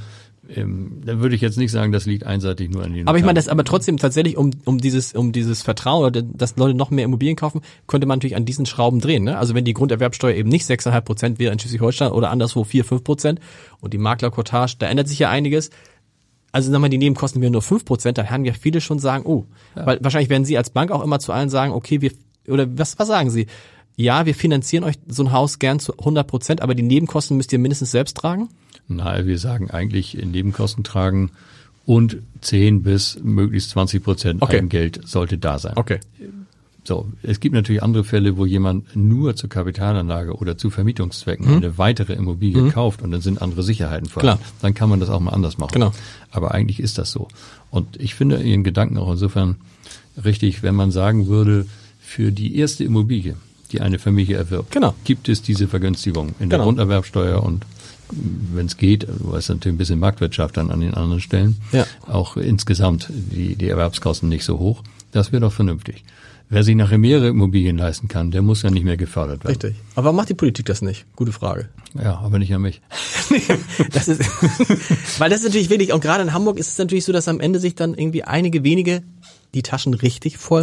da würde ich jetzt nicht sagen, das liegt einseitig nur an den. Aber ich meine, das aber trotzdem tatsächlich um dieses Vertrauen, oder dass Leute noch mehr Immobilien kaufen, könnte man natürlich an diesen Schrauben drehen. Ne? Also wenn die Grunderwerbsteuer eben nicht 6,5% wäre in Schleswig-Holstein oder anderswo 4-5% und die Maklercottage, da ändert sich ja einiges. Also sagen wir, die Nebenkosten wären nur 5%, dann werden ja viele schon sagen, weil wahrscheinlich werden Sie als Bank auch immer zu allen sagen, okay, was sagen Sie? Ja, wir finanzieren euch so ein Haus gern zu 100%, aber die Nebenkosten müsst ihr mindestens selbst tragen? Nein, wir sagen eigentlich Nebenkosten tragen und 10 bis möglichst 20% Eigengeld sollte da sein. Okay. So, es gibt natürlich andere Fälle, wo jemand nur zur Kapitalanlage oder zu Vermietungszwecken eine weitere Immobilie kauft und dann sind andere Sicherheiten vorhanden. Dann kann man das auch mal anders machen. Genau. Aber eigentlich ist das so. Und ich finde Ihren Gedanken auch insofern richtig, wenn man sagen würde, für die erste Immobilie, die eine Familie erwirbt, gibt es diese Vergünstigung in der Grunderwerbsteuer und wenn es geht, weil es natürlich ein bisschen Marktwirtschaft dann an den anderen Stellen, auch insgesamt die Erwerbskosten nicht so hoch. Das wäre doch vernünftig. Wer sich nachher mehrere Immobilien leisten kann, der muss ja nicht mehr gefördert werden. Richtig. Aber warum macht die Politik das nicht? Gute Frage. Ja, aber nicht an mich. Das ist, weil das ist natürlich wirklich, und gerade in Hamburg ist es natürlich so, dass am Ende sich dann irgendwie einige wenige die Taschen richtig voll machen.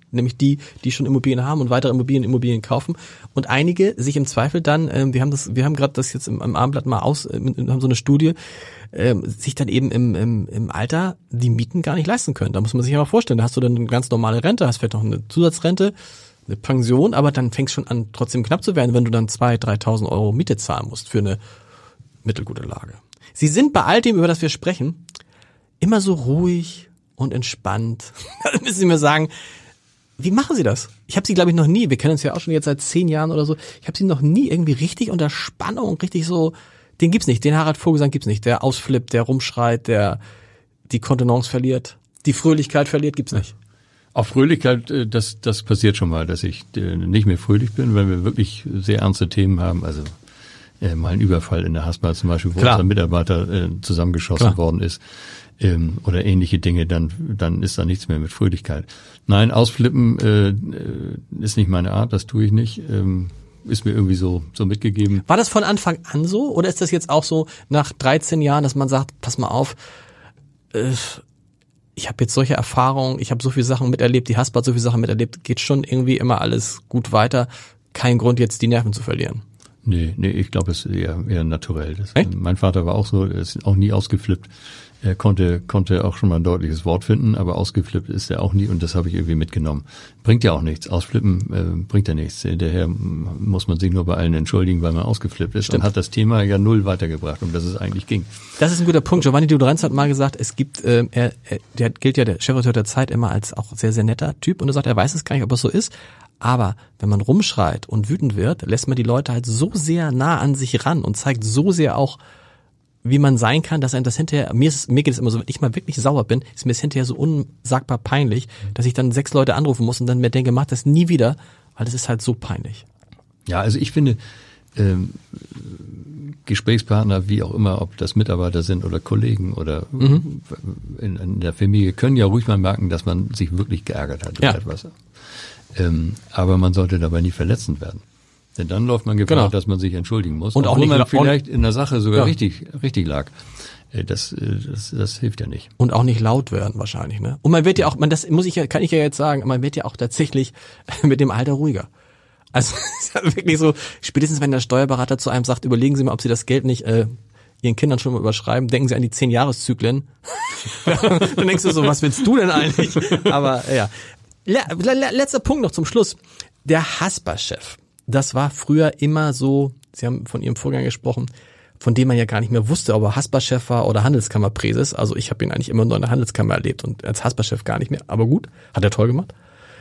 nämlich die schon Immobilien haben und weitere Immobilien kaufen und einige sich im Zweifel dann, wir haben gerade das jetzt im Abendblatt mal haben so eine Studie, sich dann eben im Alter die Mieten gar nicht leisten können. Da muss man sich ja mal vorstellen, da hast du dann eine ganz normale Rente, hast vielleicht noch eine Zusatzrente, eine Pension, aber dann fängst schon an, trotzdem knapp zu werden, wenn du dann 2.000, 3.000 Euro Miete zahlen musst für eine mittelgute Lage. Sie sind bei all dem, über das wir sprechen, immer so ruhig und entspannt. Da müssen Sie mir sagen, wie machen Sie das? Ich habe Sie, glaube ich, noch nie, wir kennen uns ja auch schon jetzt seit 10 Jahren oder so, ich habe Sie noch nie irgendwie richtig unter Spannung, richtig so, den gibt's nicht, den Harald Vogelsang gibt's nicht, der ausflippt, der rumschreit, der die Kontenance verliert, die Fröhlichkeit verliert, gibt's nicht. Auf Fröhlichkeit, das passiert schon mal, dass ich nicht mehr fröhlich bin, wenn wir wirklich sehr ernste Themen haben, also mal ein Überfall in der Haspa zum Beispiel, wo unser Mitarbeiter zusammengeschossen worden ist, oder ähnliche Dinge, dann ist da nichts mehr mit Fröhlichkeit. Nein, ausflippen ist nicht meine Art, das tue ich nicht. Ist mir irgendwie so mitgegeben. War das von Anfang an so oder ist das jetzt auch so nach 13 Jahren, dass man sagt, pass mal auf, ich habe jetzt solche Erfahrungen, ich habe so viele Sachen miterlebt, die Haspa hat so viele Sachen miterlebt, geht schon irgendwie immer alles gut weiter, kein Grund jetzt die Nerven zu verlieren. Nee, ich glaube, es ist eher naturell. Mein Vater war auch so, er ist auch nie ausgeflippt. Er konnte auch schon mal ein deutliches Wort finden, aber ausgeflippt ist er auch nie und das habe ich irgendwie mitgenommen. Bringt ja auch nichts. Ausflippen bringt ja nichts. Hinterher muss man sich nur bei allen entschuldigen, weil man ausgeflippt ist. Stimmt. Und hat das Thema ja null weitergebracht, um das es eigentlich ging. Das ist ein guter Punkt. Giovanni Dudorenz hat mal gesagt, es gibt, der gilt ja, der Chefredakteur der Zeit, immer als auch sehr, sehr netter Typ und er sagt, er weiß es gar nicht, ob es so ist. Aber wenn man rumschreit und wütend wird, lässt man die Leute halt so sehr nah an sich ran und zeigt so sehr auch, wie man sein kann, dass einem das hinterher, mir geht es immer so, wenn ich mal wirklich sauer bin, ist mir das hinterher so unsagbar peinlich, dass ich dann 6 Leute anrufen muss und dann mir denke, mach das nie wieder, weil das ist halt so peinlich. Ja, also ich finde, Gesprächspartner, wie auch immer, ob das Mitarbeiter sind oder Kollegen oder in der Familie, können ja ruhig mal merken, dass man sich wirklich geärgert hat über etwas. Aber man sollte dabei nie verletzend werden. Denn dann läuft man Gefahr, dass man sich entschuldigen muss. Und auch nicht, man vielleicht in der Sache sogar richtig lag. Das hilft ja nicht. Und auch nicht laut werden wahrscheinlich, ne? Und man wird ja auch, kann ich ja jetzt sagen, man wird ja auch tatsächlich mit dem Alter ruhiger. Also ist ja wirklich so, spätestens wenn der Steuerberater zu einem sagt, überlegen Sie mal, ob Sie das Geld nicht Ihren Kindern schon mal überschreiben, denken Sie an die 10 Jahreszyklen. Dann denkst du so, was willst du denn eigentlich? Aber ja. Letzter Punkt noch zum Schluss. Der Haspa-Chef. Das war früher immer so, Sie haben von Ihrem Vorgänger gesprochen, von dem man ja gar nicht mehr wusste, ob er Haspa-Chef war oder Handelskammerpräses. Also ich habe ihn eigentlich immer nur in der Handelskammer erlebt und als Haspa-Chef gar nicht mehr. Aber gut, hat er toll gemacht.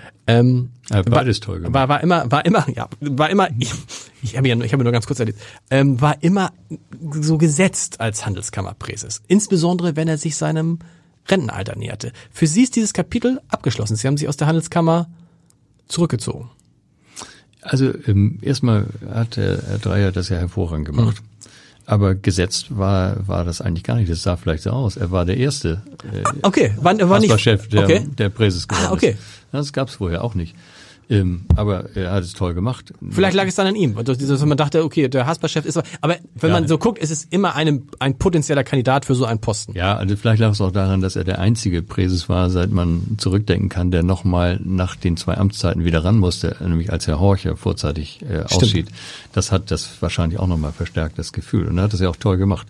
Beides toll gemacht. War immer, ich habe nur ganz kurz erlebt, war immer so gesetzt als Handelskammerpräses. Insbesondere, wenn er sich seinem Rentenalter näherte. Für Sie ist dieses Kapitel abgeschlossen. Sie haben sich aus der Handelskammer zurückgezogen. Also erstmal hat Herr Dreyer das ja hervorragend gemacht. Aber gesetzt war das eigentlich gar nicht. Das sah vielleicht so aus. Er war der erste Chef, der Präses geworden ist. Das gab es vorher auch nicht. Aber er hat es toll gemacht. Vielleicht lag es dann an ihm. Dass man dachte, okay, der Haspa-Chef ist... Aber wenn man so guckt, ist es immer ein potenzieller Kandidat für so einen Posten. Ja, also vielleicht lag es auch daran, dass er der einzige Präses war, seit man zurückdenken kann, der nochmal nach den 2 Amtszeiten wieder ran musste, nämlich als Herr Horcher vorzeitig ausschied. Das hat das wahrscheinlich auch nochmal verstärkt, das Gefühl. Und er hat das ja auch toll gemacht.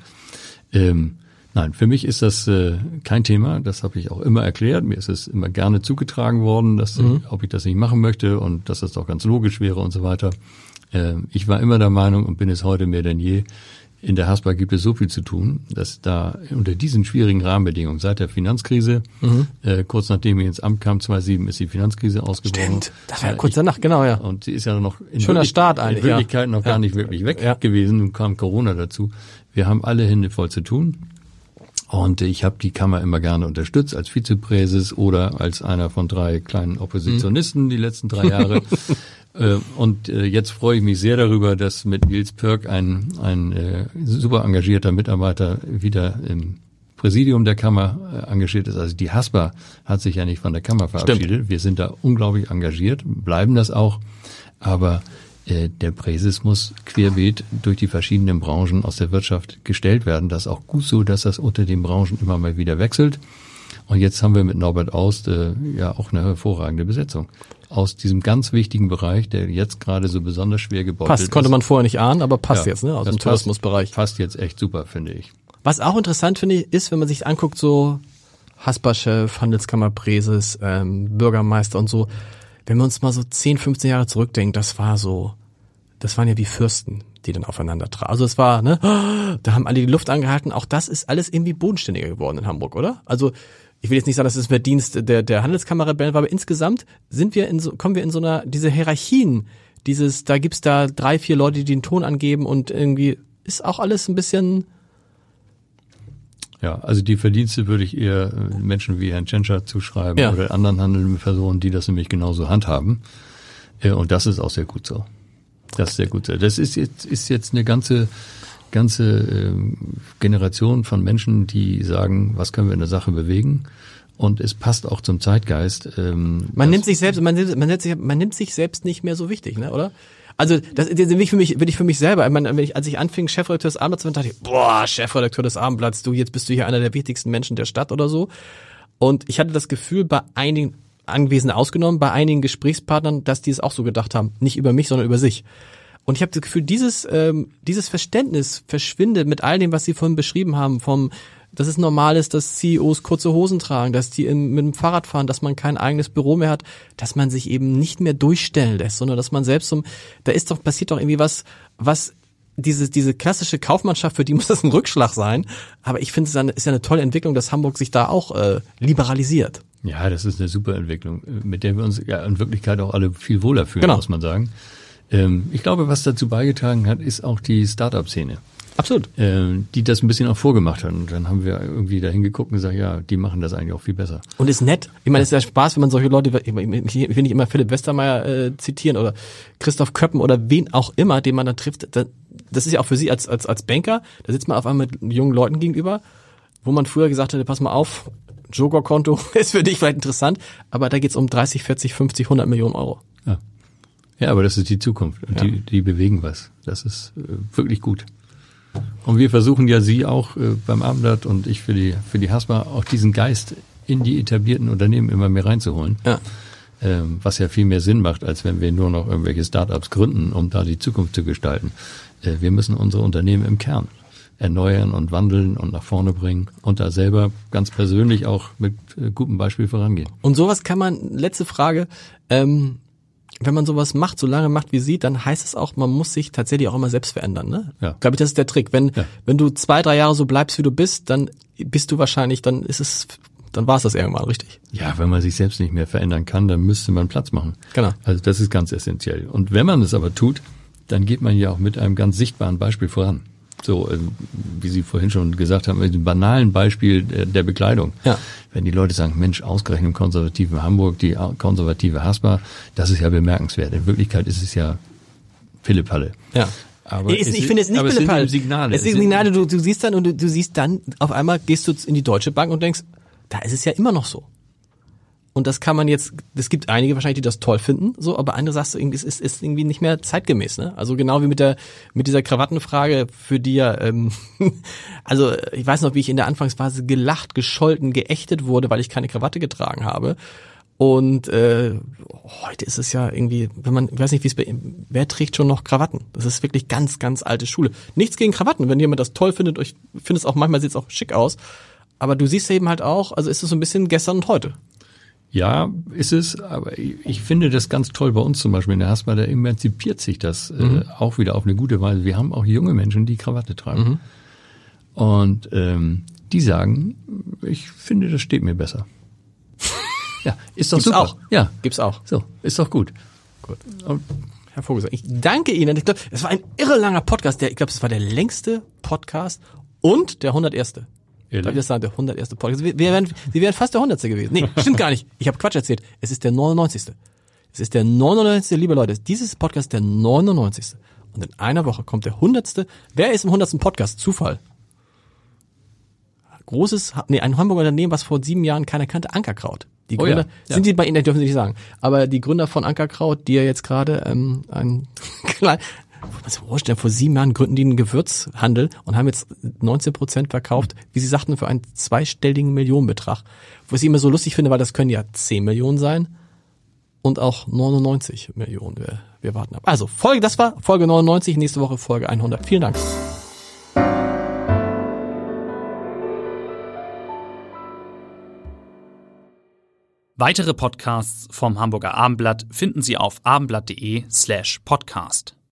Nein, für mich ist das kein Thema. Das habe ich auch immer erklärt. Mir ist es immer gerne zugetragen worden, dass ob ich das nicht machen möchte und dass das doch ganz logisch wäre und so weiter. Ich war immer der Meinung und bin es heute mehr denn je, in der Haspa gibt es so viel zu tun, dass da unter diesen schwierigen Rahmenbedingungen seit der Finanzkrise, kurz nachdem ich ins Amt kam, 2007, ist die Finanzkrise ausgebrochen. Stimmt, das war ja kurz danach, genau, ja. Und sie ist ja noch in Wirklichkeit noch gar nicht wirklich weg gewesen. Nun kam Corona dazu. Wir haben alle Hände voll zu tun. Und ich habe die Kammer immer gerne unterstützt als Vizepräses oder als einer von 3 kleinen Oppositionisten die letzten 3 Jahre. Und jetzt freue ich mich sehr darüber, dass mit Nils Pörk ein super engagierter Mitarbeiter wieder im Präsidium der Kammer engagiert ist. Also die Haspa hat sich ja nicht von der Kammer verabschiedet. Stimmt. Wir sind da unglaublich engagiert, bleiben das auch. Aber der Präses muss querbeet durch die verschiedenen Branchen aus der Wirtschaft gestellt werden. Das ist auch gut so, dass das unter den Branchen immer mal wieder wechselt. Und jetzt haben wir mit Norbert Aust ja auch eine hervorragende Besetzung. Aus diesem ganz wichtigen Bereich, der jetzt gerade so besonders schwer gebeutelt ist. Konnte man vorher nicht ahnen, aber passt jetzt, ne? Aus dem Tourismusbereich. Passt jetzt echt super, finde ich. Was auch interessant, finde ich, ist, wenn man sich anguckt, so Haspa-Chef, Handelskammerpräses, Bürgermeister und so, wenn wir uns mal so 10, 15 Jahre zurückdenken, das waren ja wie Fürsten, die dann aufeinander trafen. Also es war, ne, da haben alle die Luft angehalten. Auch das ist alles irgendwie bodenständiger geworden in Hamburg, oder? Also ich will jetzt nicht sagen, dass es Verdienst der Handelskammerrebellen war, aber insgesamt kommen wir in so einer, diese Hierarchien, da gibt's da 3, 4 Leute, die den Ton angeben und irgendwie ist auch alles ein bisschen. Ja, also die Verdienste würde ich eher Menschen wie Herrn Tschentscher zuschreiben oder anderen handelnden Personen, die das nämlich genauso handhaben. Und das ist auch sehr gut so. Das ist sehr gut so. Das ist jetzt eine ganze Generation von Menschen, die sagen, was können wir in der Sache bewegen? Und es passt auch zum Zeitgeist. Man nimmt sich selbst nicht mehr so wichtig, ne, oder? Also das will ich für mich selber. Ich meine, als ich anfing, Chefredakteur des Abendblatts zu werden, dachte ich, boah, Chefredakteur des Abendblatts, jetzt bist du hier einer der wichtigsten Menschen der Stadt oder so. Und ich hatte das Gefühl, bei einigen Anwesenden ausgenommen, bei einigen Gesprächspartnern, dass die es auch so gedacht haben, nicht über mich, sondern über sich. Und ich habe das Gefühl, dieses Verständnis verschwindet mit all dem, was Sie vorhin beschrieben haben, dass es normal ist, dass CEOs kurze Hosen tragen, dass die mit dem Fahrrad fahren, dass man kein eigenes Büro mehr hat, dass man sich eben nicht mehr durchstellen lässt, sondern dass man selbst passiert doch irgendwie was diese klassische Kaufmannschaft, für die muss das ein Rückschlag sein. Aber ich finde, es ist ja eine tolle Entwicklung, dass Hamburg sich da auch liberalisiert. Ja, das ist eine super Entwicklung, mit der wir uns ja in Wirklichkeit auch alle viel wohler fühlen, muss man sagen. Ich glaube, was dazu beigetragen hat, ist auch die Start-up-Szene. Absolut. Die das ein bisschen auch vorgemacht hat. Und dann haben wir irgendwie da hingeguckt und gesagt, ja, die machen das eigentlich auch viel besser. Und ist nett. Ich meine, es ist ja Spaß, wenn man solche Leute, ich will nicht immer Philipp Westermeier zitieren oder Christoph Köppen oder wen auch immer, den man da trifft. Das ist ja auch für Sie als Banker, da sitzt man auf einmal mit jungen Leuten gegenüber, wo man früher gesagt hätte, pass mal auf, Joker-Konto ist für dich vielleicht interessant, aber da geht's um 30, 40, 50, 100 Millionen Euro. Ja, aber das ist die Zukunft. Und die bewegen was. Das ist wirklich gut. Und wir versuchen ja Sie auch beim Abendblatt und ich für die Haspa auch diesen Geist in die etablierten Unternehmen immer mehr reinzuholen. Ja. Was ja viel mehr Sinn macht, als wenn wir nur noch irgendwelche Start-ups gründen, um da die Zukunft zu gestalten. Wir müssen unsere Unternehmen im Kern erneuern und wandeln und nach vorne bringen und da selber ganz persönlich auch mit gutem Beispiel vorangehen. Und sowas kann man, letzte Frage, wenn man sowas macht, so lange macht wie Sie, dann heißt es auch, man muss sich tatsächlich auch immer selbst verändern, ne? Ja. Glaube ich, das ist der Trick. Wenn du 2, 3 Jahre so bleibst, wie du bist, dann bist du wahrscheinlich, dann war es das irgendwann, richtig? Ja, wenn man sich selbst nicht mehr verändern kann, dann müsste man Platz machen. Genau. Also das ist ganz essentiell. Und wenn man es aber tut, dann geht man ja auch mit einem ganz sichtbaren Beispiel voran. So, wie Sie vorhin schon gesagt haben, mit dem banalen Beispiel der Bekleidung. Ja. Wenn die Leute sagen, Mensch, ausgerechnet im konservativen Hamburg, die konservative Haspa, das ist ja bemerkenswert. In Wirklichkeit ist es ja Pillepalle. Ja. Aber ich finde es nicht Pillepalle. Es sind Signale. Du siehst dann und du siehst dann, auf einmal gehst du in die Deutsche Bank und denkst, da ist es ja immer noch so. Und das kann man jetzt, es gibt einige wahrscheinlich, die das toll finden, so, aber andere sagst du, es ist irgendwie nicht mehr zeitgemäß, ne? Also genau wie mit dieser Krawattenfrage, für die ja, also ich weiß noch, wie ich in der Anfangsphase gelacht, gescholten, geächtet wurde, weil ich keine Krawatte getragen habe. Und heute ist es ja irgendwie, ich weiß nicht, wer trägt schon noch Krawatten? Das ist wirklich ganz, ganz alte Schule. Nichts gegen Krawatten, wenn jemand das toll findet, ich finde es auch, manchmal sieht es auch schick aus, aber du siehst eben halt auch, also ist es so ein bisschen gestern und heute. Ja, ist es, aber ich finde das ganz toll bei uns zum Beispiel in der Haspa, da emanzipiert sich das auch wieder auf eine gute Weise. Wir haben auch junge Menschen, die Krawatte tragen. Und die sagen, ich finde, das steht mir besser. Ja, ist doch Gibt's super. Auch. Ja, gibt's auch. So, ist doch gut. Und Herr Vogelsang, ich danke Ihnen. Ich glaube, es war ein irre langer Podcast. Ich glaube, es war der längste Podcast und der 101. Darf ich das sagen, der 101. Podcast? Sie wären fast der 100. gewesen. Nee, stimmt gar nicht. Ich habe Quatsch erzählt. Es ist der 99. Es ist der 99. Liebe Leute. Dieses Podcast ist der 99. Und in einer Woche kommt der 100. Wer ist im 100. Podcast? Zufall. Ein Hamburger Unternehmen, was vor 7 Jahren keiner kannte, Ankerkraut. Die Gründer, sind die bei Ihnen, dürfen Sie nicht sagen. Aber die Gründer von Ankerkraut, die ja jetzt gerade muss man sich vorstellen, vor 7 Jahren gründen die einen Gewürzhandel und haben jetzt 19% verkauft, wie sie sagten, für einen 2-stelligen Millionenbetrag. Was ich immer so lustig finde, weil das können ja 10 Millionen sein und auch 99 Millionen. Wir warten ab. Also, das war Folge 99, nächste Woche Folge 100. Vielen Dank. Weitere Podcasts vom Hamburger Abendblatt finden Sie auf abendblatt.de/podcast.